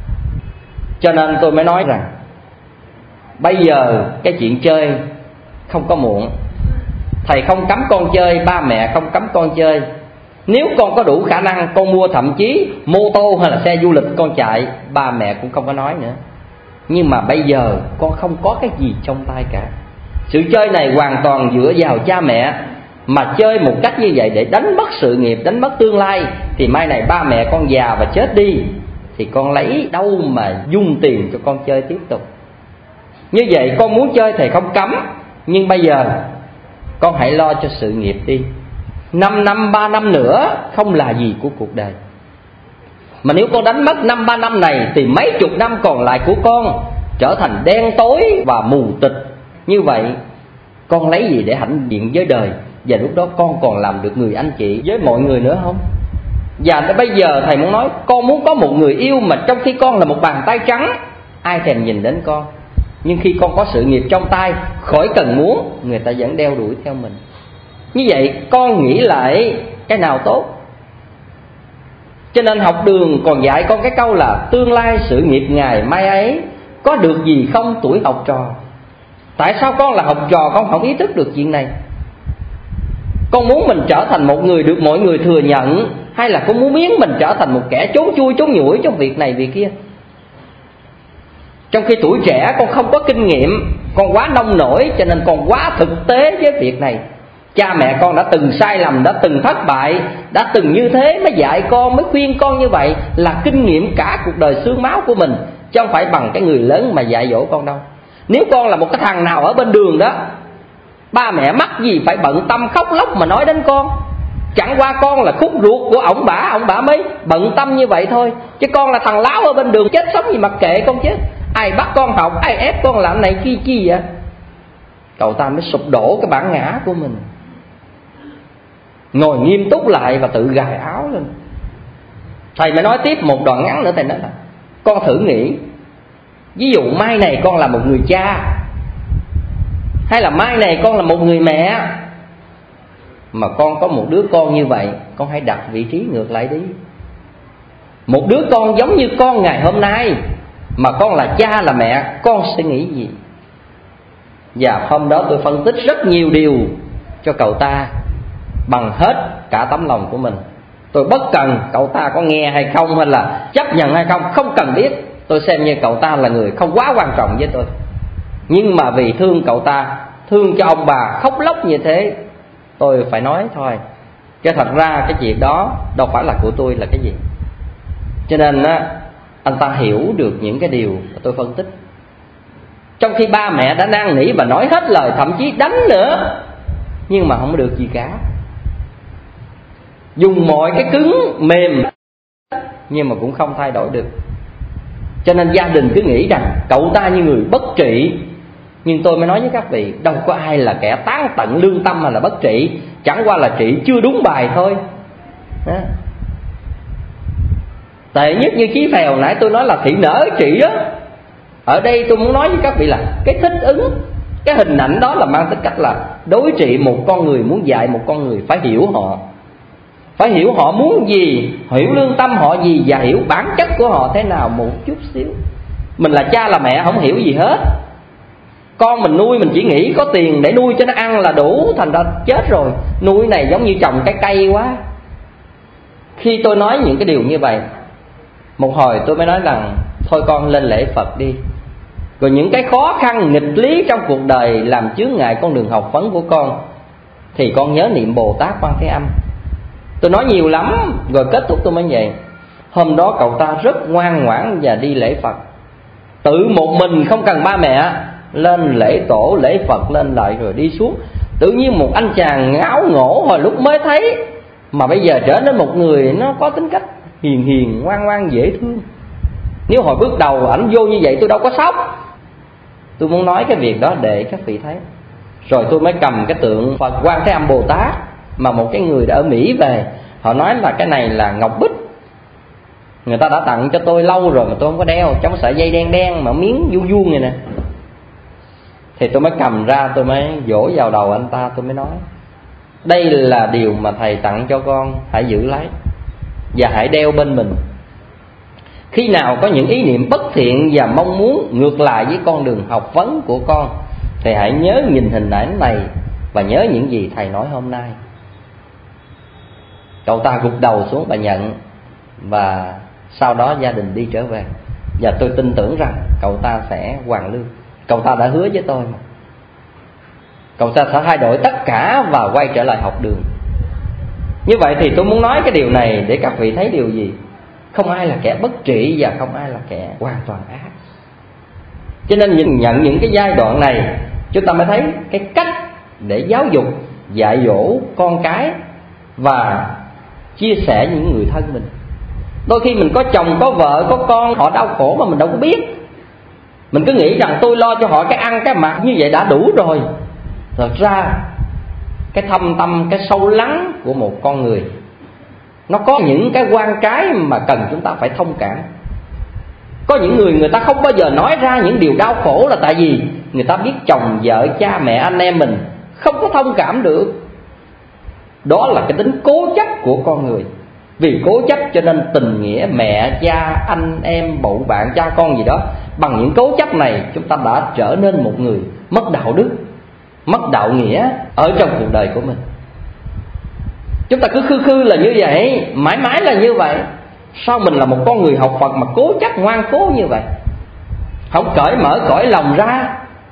Cho nên tôi mới nói rằng bây giờ cái chuyện chơi không có muộn. Thầy không cấm con chơi, ba mẹ không cấm con chơi. Nếu con có đủ khả năng, con mua thậm chí mô tô hay là xe du lịch con chạy, ba mẹ cũng không có nói nữa. Nhưng mà bây giờ con không có cái gì trong tay cả. Sự chơi này hoàn toàn dựa vào cha mẹ. Mà chơi một cách như vậy để đánh mất sự nghiệp, đánh mất tương lai, thì mai này ba mẹ con già và chết đi, thì con lấy đâu mà dung tiền cho con chơi tiếp tục? Như vậy con muốn chơi thầy không cấm, nhưng bây giờ con hãy lo cho sự nghiệp đi. 5 năm, 3 năm nữa không là gì của cuộc đời. Mà nếu con đánh mất 5-3 năm này, thì mấy chục năm còn lại của con trở thành đen tối và mù tịch. Như vậy con lấy gì để hãnh diện với đời? Và lúc đó con còn làm được người anh chị với mọi người nữa không? Và bây giờ thầy muốn nói, con muốn có một người yêu mà trong khi con là một bàn tay trắng, ai thèm nhìn đến con. Nhưng khi con có sự nghiệp trong tay, khỏi cần muốn, người ta vẫn đeo đuổi theo mình. Như vậy con nghĩ lại cái nào tốt? Cho nên học đường còn dạy con cái câu là tương lai sự nghiệp ngày mai ấy, có được gì không tuổi học trò? Tại sao con là học trò con không ý thức được chuyện này? Con muốn mình trở thành một người được mọi người thừa nhận, hay là con muốn biến mình trở thành một kẻ trốn chui trốn nhủi trong việc này việc kia? Trong khi tuổi trẻ con không có kinh nghiệm, con quá nông nổi, cho nên con quá thực tế với việc này. Cha mẹ con đã từng sai lầm, đã từng thất bại, đã từng như thế mới dạy con, mới khuyên con như vậy, là kinh nghiệm cả cuộc đời xương máu của mình, chứ không phải bằng cái người lớn mà dạy dỗ con đâu. Nếu con là một cái thằng nào ở bên đường đó, ba mẹ mắc gì phải bận tâm khóc lóc mà nói đến con. Chẳng qua con là khúc ruột của ổng bả mới bận tâm như vậy thôi. Chứ con là thằng láo ở bên đường, chết sống gì mặc kệ con chứ. Ai bắt con học, ai ép con làm này kia chi vậy? Cậu ta mới sụp đổ cái bản ngã của mình, ngồi nghiêm túc lại và tự gài áo lên. Thầy mới nói tiếp một đoạn ngắn nữa. Thầy nói là Con thử nghĩ, ví dụ mai này con là một người cha, hay là mai này con là một người mẹ, mà con có một đứa con như vậy, con hãy đặt vị trí ngược lại đi. Một đứa con giống như con ngày hôm nay, mà con là cha là mẹ, con sẽ nghĩ gì? Và hôm đó tôi phân tích rất nhiều điều cho cậu ta bằng hết cả tấm lòng của mình. Tôi bất cần cậu ta có nghe hay không, hay là chấp nhận hay không, không cần biết. Tôi xem như cậu ta là người không quá quan trọng với tôi. Nhưng mà vì thương cậu ta, thương cho ông bà khóc lóc như thế, tôi phải nói thôi. Chứ thật ra cái chuyện đó đâu phải là của tôi là cái gì. Cho nên anh ta hiểu được những cái điều mà tôi phân tích. Trong khi ba mẹ đã năn nỉ và nói hết lời, thậm chí đánh nữa, nhưng mà không được gì cả. Dùng mọi cái cứng mềm nhưng mà cũng không thay đổi được. Cho nên gia đình cứ nghĩ rằng cậu ta như người bất trị. Nhưng tôi mới nói với các vị, đâu có ai là kẻ tán tận lương tâm hay là bất trị, chẳng qua là trị chưa đúng bài thôi. Tệ nhất như Chí Phèo nãy tôi nói là thị nở trị đó. Ở đây tôi muốn nói với các vị là cái thích ứng, cái hình ảnh đó là mang tính cách là đối trị một con người, muốn dạy một con người phải hiểu họ. Phải hiểu họ muốn gì, hiểu lương tâm họ gì, và hiểu bản chất của họ thế nào một chút xíu. Mình là cha là mẹ không hiểu gì hết. Con mình nuôi mình chỉ nghĩ có tiền để nuôi cho nó ăn là đủ, thành ra chết rồi. Nuôi này giống như trồng cái cây quá. Khi tôi nói những cái điều như vậy, một hồi tôi mới nói rằng thôi con lên lễ Phật đi. Rồi những cái khó khăn nghịch lý trong cuộc đời làm chướng ngại con đường học vấn của con, thì con nhớ niệm Bồ Tát Quan Thế Âm. Tôi nói nhiều lắm, rồi kết thúc tôi mới vậy. Hôm đó cậu ta rất ngoan ngoãn và đi lễ Phật, tự một mình không cần ba mẹ, lên lễ tổ lễ Phật lên lại rồi đi xuống. Tự nhiên một anh chàng ngáo ngổ hồi lúc mới thấy, mà bây giờ trở nên một người nó có tính cách hiền hiền, ngoan ngoan, dễ thương. Nếu hồi bước đầu ảnh vô như vậy tôi đâu có sốc. Tôi muốn nói cái việc đó để các vị thấy. Rồi tôi mới cầm cái tượng Phật Quan Thế Âm Bồ Tát mà một cái người đã ở Mỹ về, họ nói là cái này là ngọc bích, người ta đã tặng cho tôi lâu rồi mà tôi không có đeo, trong sợi dây đen đen mà miếng vuông vuông này nè. Thì tôi mới cầm ra, tôi mới vỗ vào đầu anh ta, tôi mới nói đây là điều mà thầy tặng cho con, hãy giữ lấy và hãy đeo bên mình. Khi nào có những ý niệm bất thiện và mong muốn ngược lại với con đường học vấn của con, thì hãy nhớ nhìn hình ảnh này và nhớ những gì thầy nói hôm nay. Cậu ta gục đầu xuống và nhận. Và sau đó gia đình đi trở về. Và tôi tin tưởng rằng cậu ta sẽ hoàn lương. Cậu ta đã hứa với tôi mà. Cậu ta sẽ thay đổi tất cả và quay trở lại học đường. Như vậy thì tôi muốn nói cái điều này để các vị thấy điều gì? Không ai là kẻ bất trị và không ai là kẻ hoàn toàn ác. Cho nên nhìn nhận những cái giai đoạn này, chúng ta mới thấy cái cách để giáo dục, dạy dỗ con cái và chia sẻ những người thân mình. Đôi khi mình có chồng, có vợ, có con, họ đau khổ mà mình đâu có biết. Mình cứ nghĩ rằng tôi lo cho họ cái ăn, cái mặc như vậy đã đủ rồi. Thật ra cái thâm tâm, cái sâu lắng của một con người, nó có những cái quan trái mà cần chúng ta phải thông cảm. Có những người ta không bao giờ nói ra những điều đau khổ là tại vì người ta biết chồng, vợ, cha, mẹ, anh em mình không có thông cảm được. Đó là cái tính cố chấp của con người. Vì cố chấp cho nên tình nghĩa mẹ, cha, anh em, bầu bạn, cha con gì đó, bằng những cố chấp này chúng ta đã trở nên một người mất đạo đức, mất đạo nghĩa ở trong cuộc đời của mình. Chúng ta cứ khư là như vậy, mãi mãi là như vậy. Sao mình là một con người học Phật mà cố chấp ngoan cố như vậy, không cởi mở cõi lòng ra?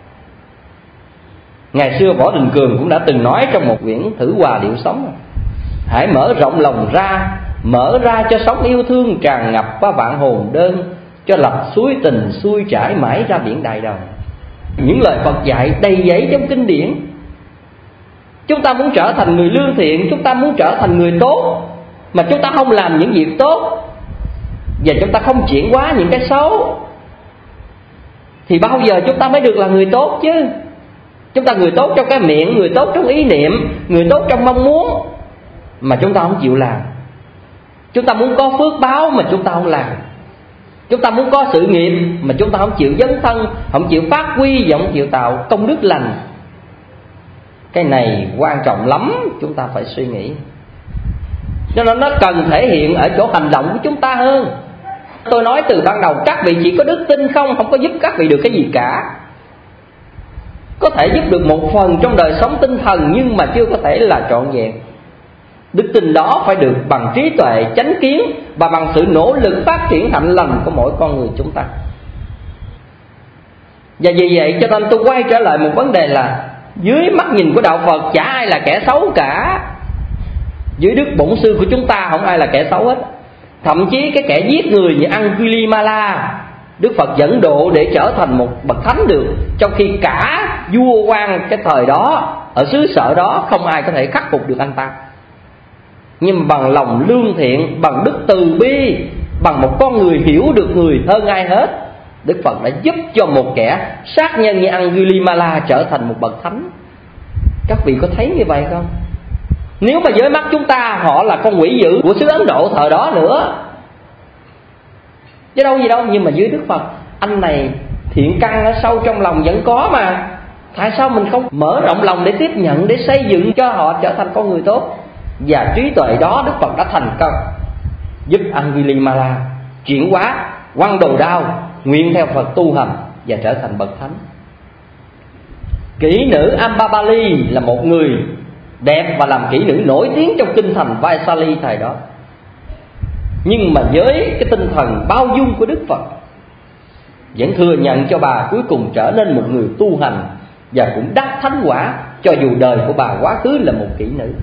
Ngày xưa Võ Đình Cường cũng đã từng nói trong một quyển Thử Hòa Điệu Sống: hãy mở rộng lòng ra, mở ra cho sóng yêu thương tràn ngập qua vạn hồn đơn, cho lập suối tình xuôi trải mãi ra biển Đại Đồng. Những lời Phật dạy đầy dẫy trong kinh điển. Chúng ta muốn trở thành người lương thiện, chúng ta muốn trở thành người tốt, mà chúng ta không làm những việc tốt và chúng ta không chuyển hóa những cái xấu, thì bao giờ chúng ta mới được là người tốt chứ? Chúng ta người tốt trong cái miệng, người tốt trong ý niệm, người tốt trong mong muốn, mà chúng ta không chịu làm. Chúng ta muốn có phước báo mà chúng ta không làm. Chúng ta muốn có sự nghiệp mà chúng ta không chịu dấn thân, không chịu phát huy và không chịu tạo công đức lành. Cái này quan trọng lắm, chúng ta phải suy nghĩ. Cho nên nó cần thể hiện ở chỗ hành động của chúng ta hơn. Tôi nói từ ban đầu, các vị chỉ có đức tin không có giúp các vị được cái gì cả. Có thể giúp được một phần trong đời sống tinh thần, nhưng mà chưa có thể là trọn vẹn. Đức tin đó phải được bằng trí tuệ, chánh kiến và bằng sự nỗ lực phát triển hạnh lành của mỗi con người chúng ta. Và vì vậy cho nên tôi quay trở lại một vấn đề là dưới mắt nhìn của đạo Phật chả ai là kẻ xấu cả. Dưới đức bổn sư của chúng ta không ai là kẻ xấu hết. Thậm chí cái kẻ giết người như Angulimala, Đức Phật dẫn độ để trở thành một bậc thánh được, trong khi cả vua quan cái thời đó ở xứ sở đó không ai có thể khắc phục được anh ta. Nhưng bằng lòng lương thiện, bằng đức từ bi, bằng một con người hiểu được người hơn ai hết, Đức Phật đã giúp cho một kẻ sát nhân như Angulimala trở thành một bậc thánh. Các vị có thấy như vậy không? Nếu mà với mắt chúng ta họ là con quỷ dữ của xứ Ấn Độ thời đó nữa, chứ đâu gì đâu. Nhưng mà dưới Đức Phật, anh này thiện căn ở sâu trong lòng vẫn có mà. Tại sao mình không mở rộng lòng để tiếp nhận, để xây dựng cho họ trở thành con người tốt? Và trí tuệ đó Đức Phật đã thành công giúp Angulimala chuyển hóa, quăng đồ đao, nguyện theo Phật tu hành và trở thành bậc thánh. Kỹ nữ Ambabali là một người đẹp và làm kỹ nữ nổi tiếng trong kinh thành Vaisali thời đó. Nhưng mà với cái tinh thần bao dung của Đức Phật, vẫn thừa nhận cho bà cuối cùng trở nên một người tu hành và cũng đắc thánh quả, cho dù đời của bà quá khứ là một kỹ nữ.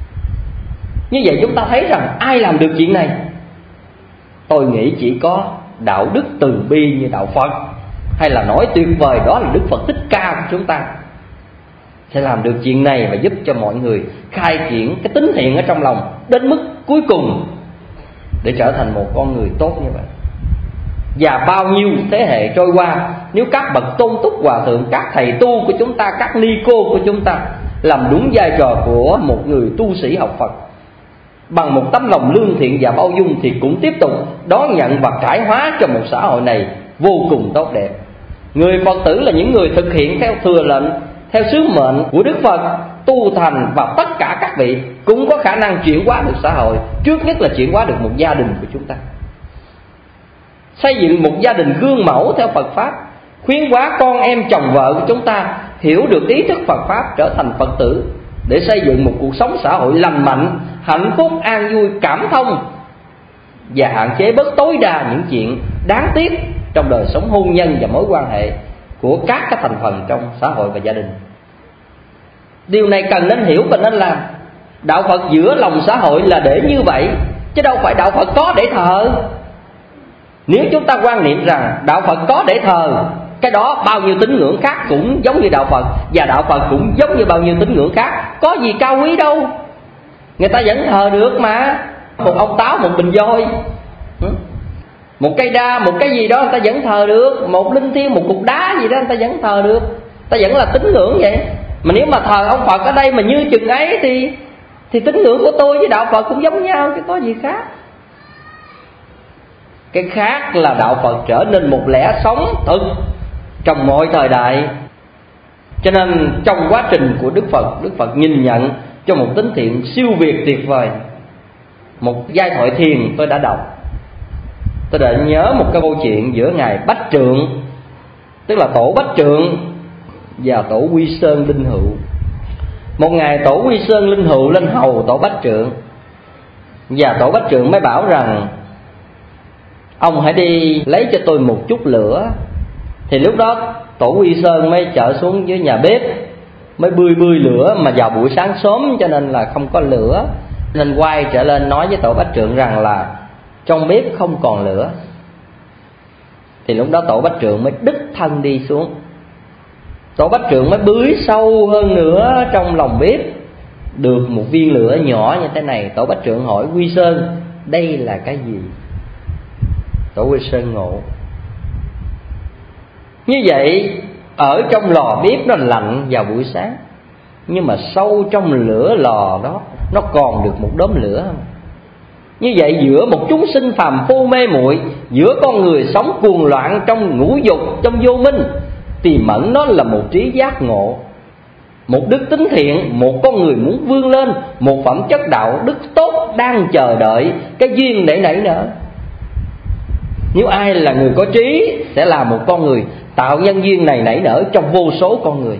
Như vậy chúng ta thấy rằng ai làm được chuyện này? Tôi nghĩ chỉ có đạo đức từ bi như đạo Phật, hay là nói tuyệt vời đó là Đức Phật Thích Ca của chúng ta, sẽ làm được chuyện này và giúp cho mọi người khai triển cái tính thiện ở trong lòng đến mức cuối cùng để trở thành một con người tốt như vậy. Và bao nhiêu thế hệ trôi qua, nếu các bậc tôn túc hòa thượng, các thầy tu của chúng ta, các ni cô của chúng ta làm đúng vai trò của một người tu sĩ học Phật, bằng một tấm lòng lương thiện và bao dung, thì cũng tiếp tục đón nhận và cải hóa cho một xã hội này vô cùng tốt đẹp. Người Phật tử là những người thực hiện theo thừa lệnh, theo sứ mệnh của Đức Phật, tu thành, và tất cả các vị cũng có khả năng chuyển hóa được xã hội. Trước nhất là chuyển hóa được một gia đình của chúng ta, xây dựng một gia đình gương mẫu theo Phật Pháp, khuyến hóa con em chồng vợ của chúng ta hiểu được ý thức Phật Pháp, trở thành Phật tử, để xây dựng một cuộc sống xã hội lành mạnh, hạnh phúc, an vui, cảm thông, và hạn chế bớt tối đa những chuyện đáng tiếc trong đời sống hôn nhân và mối quan hệ của các cái thành phần trong xã hội và gia đình. Điều này cần nên hiểu và nên làm. Đạo Phật giữa lòng xã hội là để như vậy, chứ đâu phải đạo Phật có để thờ. Nếu chúng ta quan niệm rằng đạo Phật có để thờ, cái đó bao nhiêu tín ngưỡng khác cũng giống như đạo Phật, và đạo Phật cũng giống như bao nhiêu tín ngưỡng khác, có gì cao quý đâu. Người ta vẫn thờ được mà. Một ông táo, một bình voi, một cây đa, một cái gì đó người ta vẫn thờ được. Một linh thiêng, một cục đá gì đó người ta vẫn thờ được. Ta vẫn là tín ngưỡng vậy. Mà nếu mà thờ ông Phật ở đây mà như chừng ấy thì tín ngưỡng của tôi với đạo Phật cũng giống nhau, chứ có gì khác. Cái khác là đạo Phật trở nên một lẽ sống thực trong mọi thời đại. Cho nên trong quá trình của Đức Phật nhìn nhận cho một tính thiện siêu việt tuyệt vời. Một giai thoại thiền tôi đã đọc, tôi đã nhớ một cái câu chuyện giữa ngài Bách Trượng, tức là tổ Bách Trượng, và tổ Quy Sơn Linh Hữu. Một ngày tổ Quy Sơn Linh Hữu lên hầu tổ Bách Trượng, và tổ Bách Trượng mới bảo rằng: ông hãy đi lấy cho tôi một chút lửa. Thì lúc đó tổ Quy Sơn mới trở xuống dưới nhà bếp, mới bươi lửa, mà vào buổi sáng sớm cho nên là không có lửa, nên quay trở lên nói với tổ Bách Trượng rằng là trong bếp không còn lửa. Thì lúc đó tổ Bách Trượng mới đích thân đi xuống. Tổ Bách Trượng mới bưới sâu hơn nữa trong lòng bếp, được một viên lửa nhỏ như thế này. Tổ Bách Trượng hỏi Quy Sơn: đây là cái gì? Tổ Quy Sơn ngộ. Như vậy ở trong lò bếp nó lạnh vào buổi sáng, nhưng mà sâu trong lửa lò đó nó còn được một đốm lửa không? Như vậy giữa một chúng sinh phàm phu mê muội, giữa con người sống cuồng loạn trong ngũ dục, trong vô minh, tiềm ẩn nó là một trí giác ngộ, một đức tính thiện, một con người muốn vươn lên, một phẩm chất đạo đức tốt đang chờ đợi cái duyên để nảy nở. Nếu ai là người có trí sẽ là một con người tạo nhân duyên này nảy nở trong vô số con người.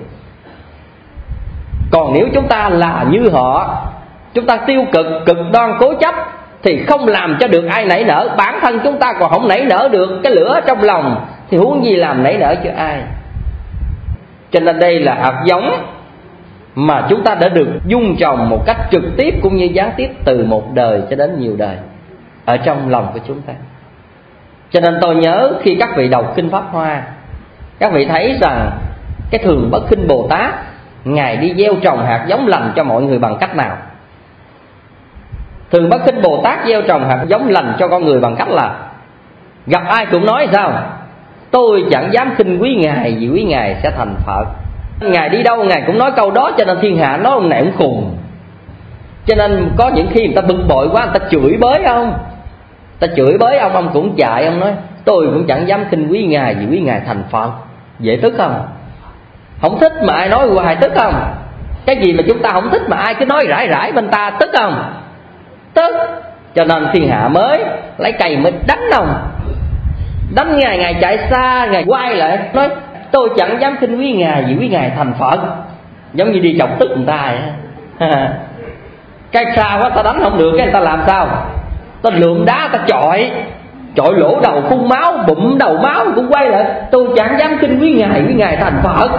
Còn nếu chúng ta là như họ, chúng ta tiêu cực, cực đoan, cố chấp, thì không làm cho được ai nảy nở. Bản thân chúng ta còn không nảy nở được cái lửa trong lòng, thì huống gì làm nảy nở cho ai. Cho nên đây là hạt giống mà chúng ta đã được dung trồng một cách trực tiếp cũng như gián tiếp từ một đời cho đến nhiều đời ở trong lòng của chúng ta. Cho nên tôi nhớ khi các vị đọc Kinh Pháp Hoa, các vị thấy rằng cái Thường Bất Khinh Bồ Tát, Ngài đi gieo trồng hạt giống lành cho mọi người bằng cách nào? Thường Bất Khinh Bồ Tát gieo trồng hạt giống lành cho con người bằng cách là gặp ai cũng nói sao? Tôi chẳng dám khinh quý Ngài vì quý Ngài sẽ thành Phật. Ngài đi đâu Ngài cũng nói câu đó, cho nên thiên hạ nói ông này ông khùng. Cho nên có những khi người ta bực bội quá, người ta chửi bới ông. Ta chửi bới ông cũng chạy, ông nói tôi cũng chẳng dám khinh quý Ngài vì quý Ngài thành Phật. Dễ tức không? Không thích mà ai nói hoài tức không? Cái gì mà chúng ta không thích mà ai cứ nói rải rải bên ta, tức không? Tức. Cho nên thiên hạ mới lấy cây mới đánh ông. Đánh Ngài, Ngài chạy xa, Ngài quay lại nói tôi chẳng dám khinh quý Ngài vì quý Ngài thành Phật. Giống như đi chọc tức người ta vậy. Cái xa quá ta đánh không được, cái người ta làm sao? Ta lượm đá, ta chọi lỗ đầu phun máu, bụng đầu máu cũng quay lại tôi chẳng dám khinh quý Ngài thành Phật.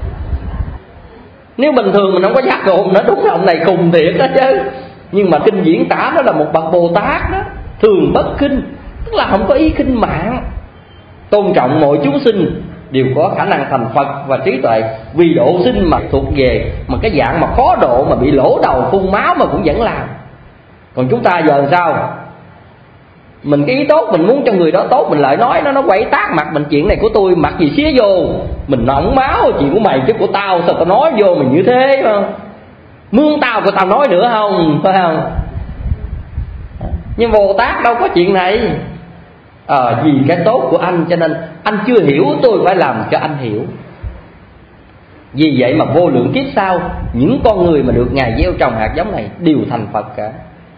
Nếu bình thường mình không có giác ngộ, nó đúng là ông này khùng thiệt đó chứ. Nhưng mà kinh diễn tả đó là một bậc Bồ Tát đó, thường bất khinh, tức là không có ý khinh mạng, tôn trọng mọi chúng sinh đều có khả năng thành Phật và trí tuệ. Vì độ sinh mà thuộc về mà cái dạng mà khó độ, mà bị lỗ đầu phun máu mà cũng vẫn làm. Còn chúng ta giờ sao? Mình cái ý tốt, mình muốn cho người đó tốt, mình lại nói nó quậy tát mặt mình, chuyện này của tôi mặc gì xía vô, mình nóng máu, chuyện của mày chứ của tao sao tao nói vô mình như thế, phải không? Mương tao của tao nói nữa không, phải không? Nhưng Bồ Tát đâu có chuyện này. Vì cái tốt của anh cho nên anh chưa hiểu, tôi phải làm cho anh hiểu. Vì vậy mà vô lượng kiếp sau, những con người mà được Ngài gieo trồng hạt giống này đều thành Phật cả.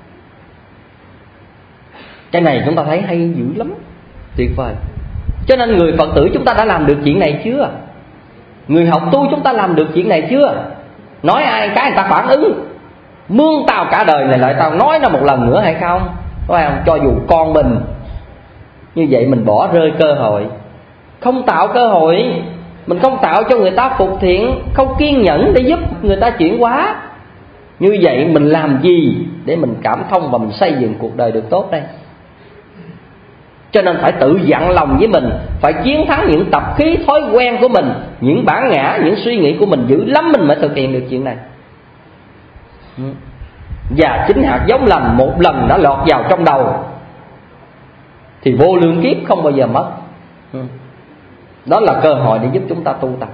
Cái này chúng ta thấy hay dữ lắm, tuyệt vời. Cho nên người Phật tử chúng ta đã làm được chuyện này chưa? Người học tu chúng ta làm được chuyện này chưa? Nói ai cái người ta phản ứng, mương tao cả đời này lại tao nói nó một lần nữa hay không? Phải không? Cho dù con mình. Như vậy mình bỏ rơi cơ hội, không tạo cơ hội, mình không tạo cho người ta phục thiện, không kiên nhẫn để giúp người ta chuyển hóa. Như vậy mình làm gì để mình cảm thông và mình xây dựng cuộc đời được tốt đây? Cho nên phải tự dặn lòng với mình, phải chiến thắng những tập khí thói quen của mình, những bản ngã, những suy nghĩ của mình dữ lắm mình mới thực hiện được chuyện này. Và chính hạt giống lành một lần đã lọt vào trong đầu thì vô lượng kiếp không bao giờ mất. Đó là cơ hội để giúp chúng ta tu tập.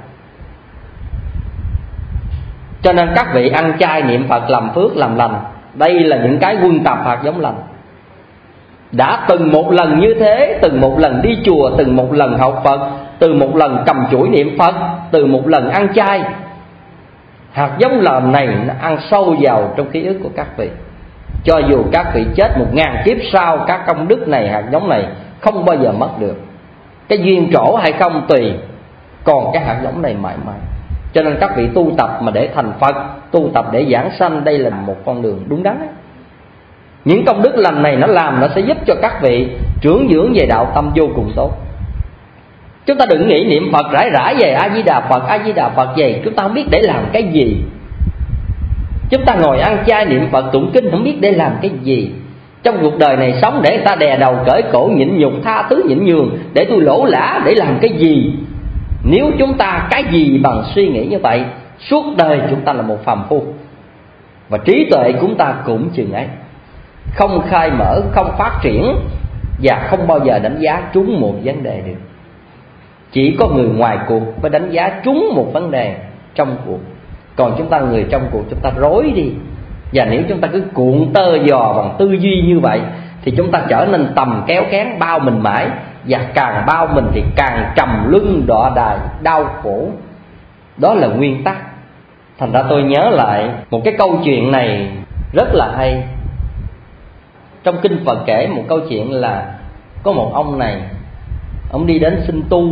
Cho nên các vị ăn chay niệm Phật làm phước làm lành, đây là những cái quân tập hạt giống lành. Đã từng một lần như thế, từng một lần đi chùa, từng một lần học Phật, từ một lần cầm chuỗi niệm Phật, từ một lần ăn chay, hạt giống lành này nó ăn sâu vào trong ký ức của các vị. Cho dù các vị chết 1000 kiếp sau, các công đức này, hạt giống này không bao giờ mất được. Cái duyên trổ hay không tùy, còn cái hạt giống này mãi mãi. Cho nên các vị tu tập mà để thành Phật, tu tập để giảng sanh, đây là một con đường đúng đắn. Những công đức lành này nó làm, nó sẽ giúp cho các vị trưởng dưỡng về đạo tâm vô cùng tốt. Chúng ta đừng nghĩ niệm Phật rải rải về A Di Đà Phật, A Di Đà Phật về, chúng ta không biết để làm cái gì. Chúng ta ngồi ăn chay niệm Phật tụng kinh không biết để làm cái gì. Trong cuộc đời này sống để người ta đè đầu cởi cổ nhịn nhục tha thứ nhịn nhường, để tôi lỗ lã để làm cái gì? Nếu chúng ta cái gì bằng suy nghĩ như vậy, suốt đời chúng ta là một phàm phu. Và trí tuệ chúng ta cũng chừng ấy, không khai mở, không phát triển, và không bao giờ đánh giá trúng một vấn đề được. Chỉ có người ngoài cuộc mới đánh giá trúng một vấn đề trong cuộc. Còn chúng ta người trong cuộc chúng ta rối đi, Và nếu chúng ta cứ cuộn tơ giò bằng tư duy như vậy thì chúng ta trở nên tầm kéo kén bao mình mãi, và càng bao mình thì càng trầm luân đọa đài đau khổ. Đó là nguyên tắc. Thành ra tôi nhớ lại một cái câu chuyện này rất là hay. Trong kinh Phật kể một câu chuyện là có một ông này, ông đi đến xin tu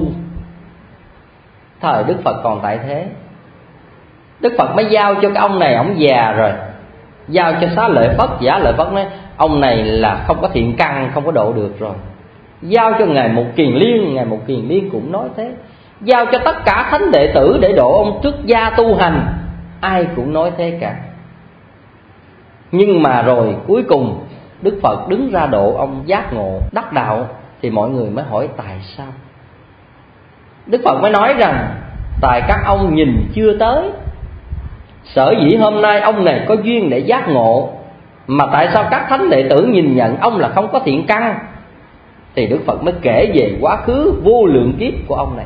thời Đức Phật còn tại thế. Đức Phật mới giao cho cái ông này, ông già rồi, giao cho Xá Lợi Phất. Giả Lợi Phất nói ông này là không có thiện căn, không có độ được rồi. Giao cho Ngài Một Kiền Liên, Ngài Một Kiền Liên cũng nói thế. Giao cho tất cả thánh đệ tử để độ ông xuất gia tu hành, ai cũng nói thế cả. Nhưng mà rồi cuối cùng Đức Phật đứng ra độ ông giác ngộ đắc đạo, thì mọi người mới hỏi tại sao. Đức Phật mới nói rằng tại các ông nhìn chưa tới. Sở dĩ hôm nay ông này có duyên để giác ngộ, mà tại sao các thánh đệ tử nhìn nhận ông là không có thiện căn? Thì Đức Phật mới kể về quá khứ vô lượng kiếp của ông này.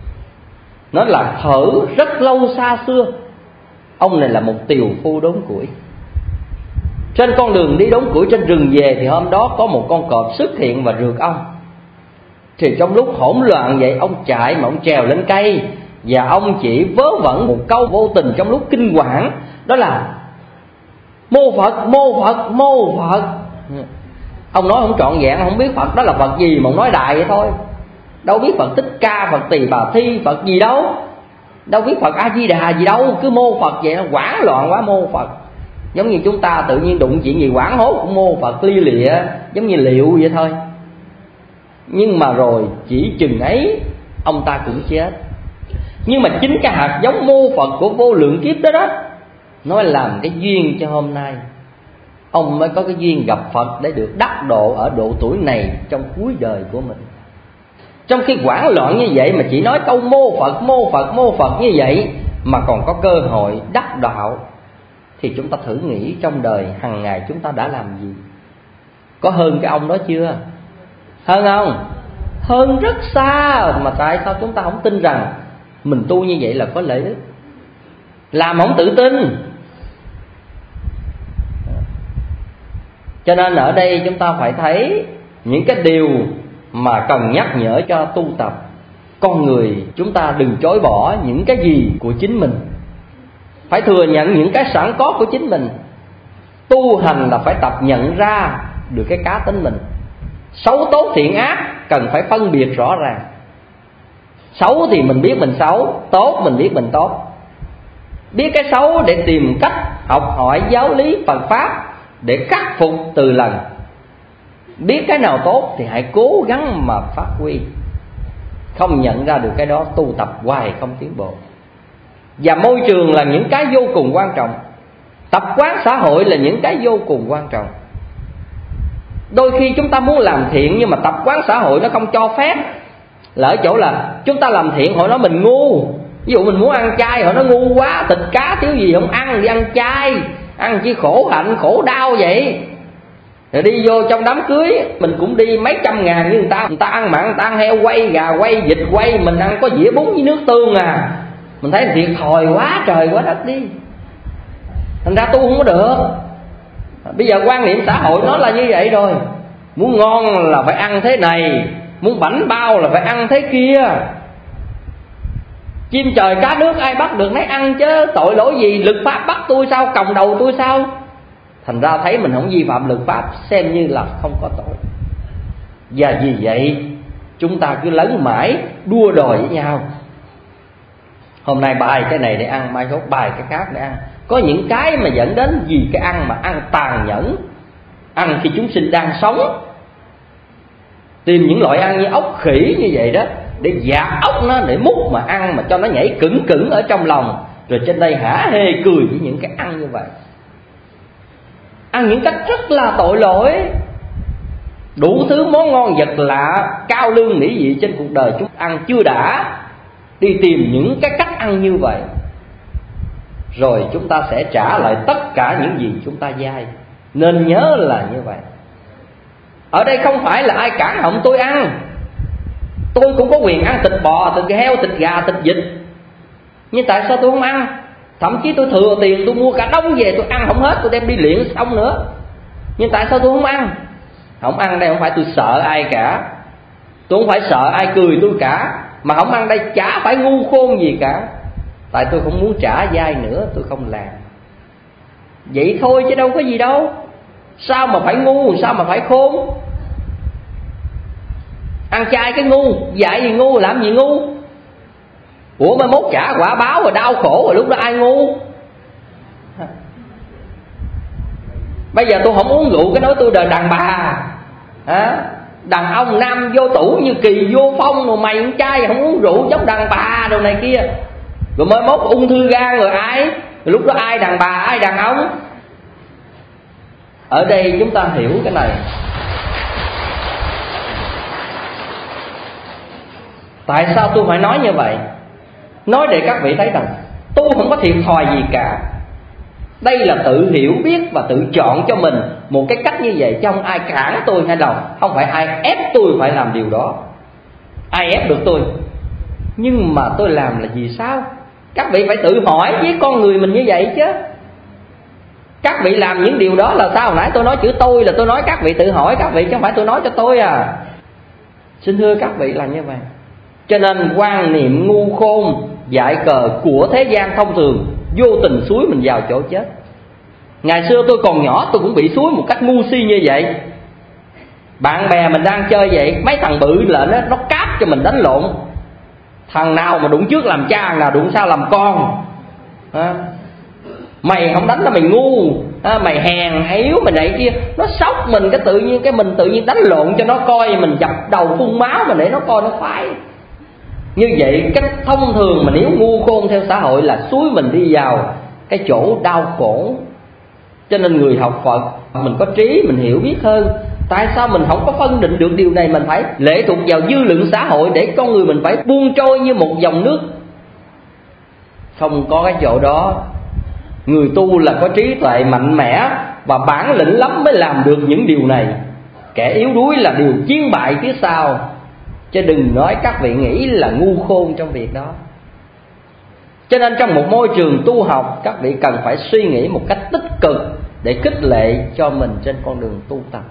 Nó là thở rất lâu xa xưa, ông này là một tiều phu đốn củi. Trên con đường đi đốn củi trên rừng về, thì hôm đó có một con cọp xuất hiện và rượt ông. Thì trong lúc hỗn loạn vậy, ông chạy mà ông trèo lên cây, và ông chỉ vớ vẩn một câu vô tình trong lúc kinh hoàng, đó là mô Phật, mô Phật, mô Phật. Ông nói không trọn vẹn, không biết Phật đó là Phật gì, mà ông nói đại vậy thôi. Đâu biết Phật Thích Ca, Phật Tỳ Bà Thi, Phật gì đâu. Đâu biết Phật A Di Đà gì đâu, cứ mô Phật vậy, nó hoảng loạn quá, mô Phật. Giống như chúng ta tự nhiên đụng chuyện gì hoảng hốt cũng mô Phật lia lịa, giống như liệu vậy thôi. Nhưng mà rồi chỉ chừng ấy ông ta cũng chết. Nhưng mà chính cái hạt giống mô Phật của vô lượng kiếp đó đó, nó làm cái duyên cho hôm nay ông mới có cái duyên gặp Phật để được đắc độ ở độ tuổi này trong cuối đời của mình. Trong khi hoảng loạn như vậy mà chỉ nói câu mô Phật, mô Phật, mô Phật như vậy mà còn có cơ hội đắc đạo, thì chúng ta thử nghĩ trong đời hàng ngày chúng ta đã làm gì? Có hơn cái ông đó chưa? Hơn không? Hơn rất xa. Mà tại sao chúng ta không tin rằng mình tu như vậy là có lợi ích? Làm không tự tin. Cho nên ở đây chúng ta phải thấy những cái điều mà cần nhắc nhở cho tu tập. Con người chúng ta đừng chối bỏ những cái gì của chính mình, phải thừa nhận những cái sẵn có của chính mình. Tu hành là phải tập nhận ra được cái cá tính mình. Xấu tốt thiện ác cần phải phân biệt rõ ràng. Xấu thì mình biết mình xấu, tốt mình biết mình tốt. Biết cái xấu để tìm cách học hỏi giáo lý Phật Pháp để khắc phục từ lần. Biết cái nào tốt thì hãy cố gắng mà phát huy. Không nhận ra được cái đó, tu tập hoài không tiến bộ. Và môi trường là những cái vô cùng quan trọng. Tập quán xã hội là những cái vô cùng quan trọng. Đôi khi chúng ta muốn làm thiện nhưng mà tập quán xã hội nó không cho phép. Là ở chỗ là chúng ta làm thiện họ nói mình ngu. Ví dụ mình muốn ăn chay họ nói ngu quá, thịt cá thiếu gì không ăn, đi ăn chay, ăn chi khổ hạnh khổ đau vậy. Rồi đi vô trong đám cưới mình cũng đi mấy trăm ngàn như người ta ăn mặn, người ta ăn heo quay, gà quay, vịt quay, mình ăn có dĩa bún với nước tương à. Mình thấy thiệt thòi quá trời quá đất đi. Thành ra tu không có được. Bây giờ quan niệm xã hội nó là như vậy rồi. Muốn ngon là phải ăn thế này, muốn bảnh bao là phải ăn thế kia. Chim trời cá nước ai bắt được nấy ăn chứ, tội lỗi gì, luật pháp bắt tôi sao, còng đầu tôi sao. Thành ra thấy mình không vi phạm luật pháp xem như là không có tội. Và vì vậy chúng ta cứ lấn mãi đua đòi với nhau. Hôm nay bài cái này để ăn, mai hốt bài cái khác để ăn. Có những cái mà dẫn đến vì cái ăn mà ăn tàn nhẫn, ăn khi chúng sinh đang sống. Tìm những loại ăn như ốc khỉ như vậy đó, để dạt ốc nó, để múc mà ăn mà cho nó nhảy cứng cứng ở trong lòng. Rồi trên đây hả hê cười với những cái ăn như vậy. Ăn những cách rất là tội lỗi. Đủ thứ món ngon vật lạ, cao lương mỹ vị trên cuộc đời chúng ăn chưa đã, đi tìm những cái cách ăn như vậy. Rồi chúng ta sẽ trả lại tất cả những gì chúng ta dai. Nên nhớ là như vậy. Ở đây không phải là ai cản họng tôi ăn. Tôi cũng có quyền ăn thịt bò, thịt heo, thịt gà, thịt vịt. Nhưng tại sao tôi không ăn? Thậm chí tôi thừa tiền tôi mua cả đống về tôi ăn không hết, tôi đem đi luyện xong nữa. Nhưng tại sao tôi không ăn? Không ăn đây không phải tôi sợ ai cả, tôi không phải sợ ai cười tôi cả. Mà không ăn đây chả phải ngu khôn gì cả, tại tôi không muốn trả dai nữa, tôi không làm. Vậy thôi chứ đâu có gì đâu. Sao mà phải ngu, sao mà phải khôn? Ăn chay cái ngu, dạy gì ngu, làm gì ngu? Ủa mai mốt trả quả báo rồi đau khổ rồi lúc đó ai ngu? Bây giờ tôi không uống rượu cái nói tôi đời đàn bà đàn ông nam vô tủ như Kỳ vô Phong, rồi mày con trai không uống rượu giống đàn bà đồ này kia, rồi mới mốt ung thư gan rồi ai? Rồi lúc đó ai đàn bà ai đàn ông? Ở đây chúng ta hiểu cái này. Tại sao tôi phải nói như vậy? Nói để các vị thấy rằng tôi không có thiệt thòi gì cả. Đây là tự hiểu biết và tự chọn cho mình một cái cách như vậy, chứ không ai cản tôi hay đâu. Không phải ai ép tôi phải làm điều đó. Ai ép được tôi? Nhưng mà tôi làm là vì sao? Các vị phải tự hỏi với con người mình như vậy chứ. Các vị làm những điều đó là sao? Hồi nãy tôi nói chữ tôi là tôi nói các vị tự hỏi các vị, chứ không phải tôi nói cho tôi à. Xin thưa các vị là như vậy. Cho nên quan niệm ngu khôn dại cờ của thế gian thông thường vô tình xúi mình vào chỗ chết. Ngày xưa tôi còn nhỏ tôi cũng bị xúi một cách ngu si như vậy. Bạn bè mình đang chơi vậy, mấy thằng bự lên nó cáp cho mình đánh lộn. Thằng nào mà đụng trước làm cha, thằng nào đụng sau làm con. Mày không đánh là mày ngu, mày hèn yếu mày này kia. Nó sốc mình cái tự nhiên cái mình tự nhiên đánh lộn cho nó coi, mình dập đầu phun máu mà để nó coi nó khoái. Như vậy cách thông thường mà nếu ngu khôn theo xã hội là xúi mình đi vào cái chỗ đau khổ. Cho nên người học Phật mình có trí, mình hiểu biết hơn. Tại sao mình không có phân định được điều này? Mình phải lệ thuộc vào dư luận xã hội để con người mình phải buông trôi như một dòng nước. Không có cái chỗ đó. Người tu là có trí tuệ mạnh mẽ và bản lĩnh lắm mới làm được những điều này. Kẻ yếu đuối là điều chiến bại phía sau. Chứ đừng nói các vị nghĩ là ngu khôn trong việc đó. Cho nên trong một môi trường tu học, các vị cần phải suy nghĩ một cách tích cực để khích lệ cho mình trên con đường tu tập.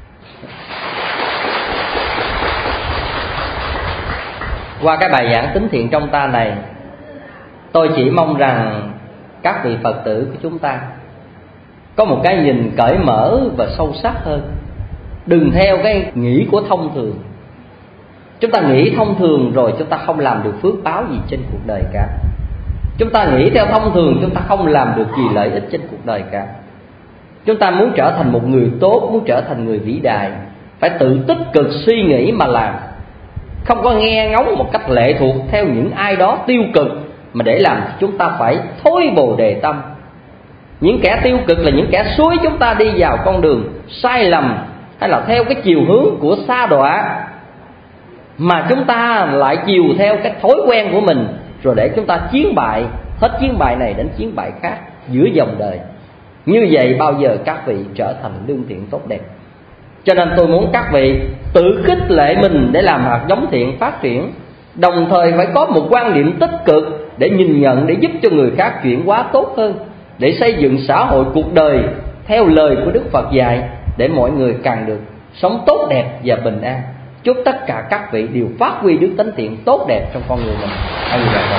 Qua cái bài giảng tính thiện trong ta này, tôi chỉ mong rằng các vị Phật tử của chúng ta có một cái nhìn cởi mở và sâu sắc hơn. Đừng theo cái nghĩ của thông thường. Chúng ta nghĩ thông thường rồi chúng ta không làm được phước báo gì trên cuộc đời cả. Chúng ta nghĩ theo thông thường chúng ta không làm được gì lợi ích trên cuộc đời cả. Chúng ta muốn trở thành một người tốt, muốn trở thành người vĩ đại, phải tự tích cực suy nghĩ mà làm. Không có nghe ngóng một cách lệ thuộc theo những ai đó tiêu cực, mà để làm chúng ta phải thối bồ đề tâm. Những kẻ tiêu cực là những kẻ xúi chúng ta đi vào con đường sai lầm, hay là theo cái chiều hướng của sa đọa, mà chúng ta lại chiều theo cái thói quen của mình, rồi để chúng ta chiến bại, hết chiến bại này đến chiến bại khác giữa dòng đời. Như vậy bao giờ các vị trở thành lương thiện tốt đẹp. Cho nên tôi muốn các vị tự khích lệ mình để làm hạt giống thiện phát triển, đồng thời phải có một quan điểm tích cực để nhìn nhận, để giúp cho người khác chuyển hóa tốt hơn, để xây dựng xã hội cuộc đời theo lời của Đức Phật dạy, để mọi người càng được sống tốt đẹp và bình an. Chúc tất cả các vị đều phát huy đức tánh thiện tốt đẹp trong con người mình. A Di Đà Phật.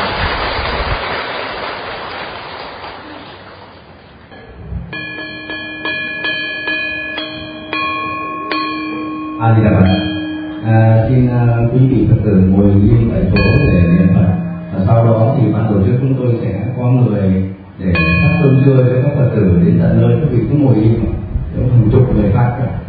A Di Đà Phật. Xin quý vị Phật tử ngồi yên tại chỗ để niệm Phật. Sau đó thì ban tổ chức chúng tôi sẽ có người để thắp hương tươi với các Phật tử đến tận nơi. Quý vị cứ ngồi yên, hàng chục người phát cả.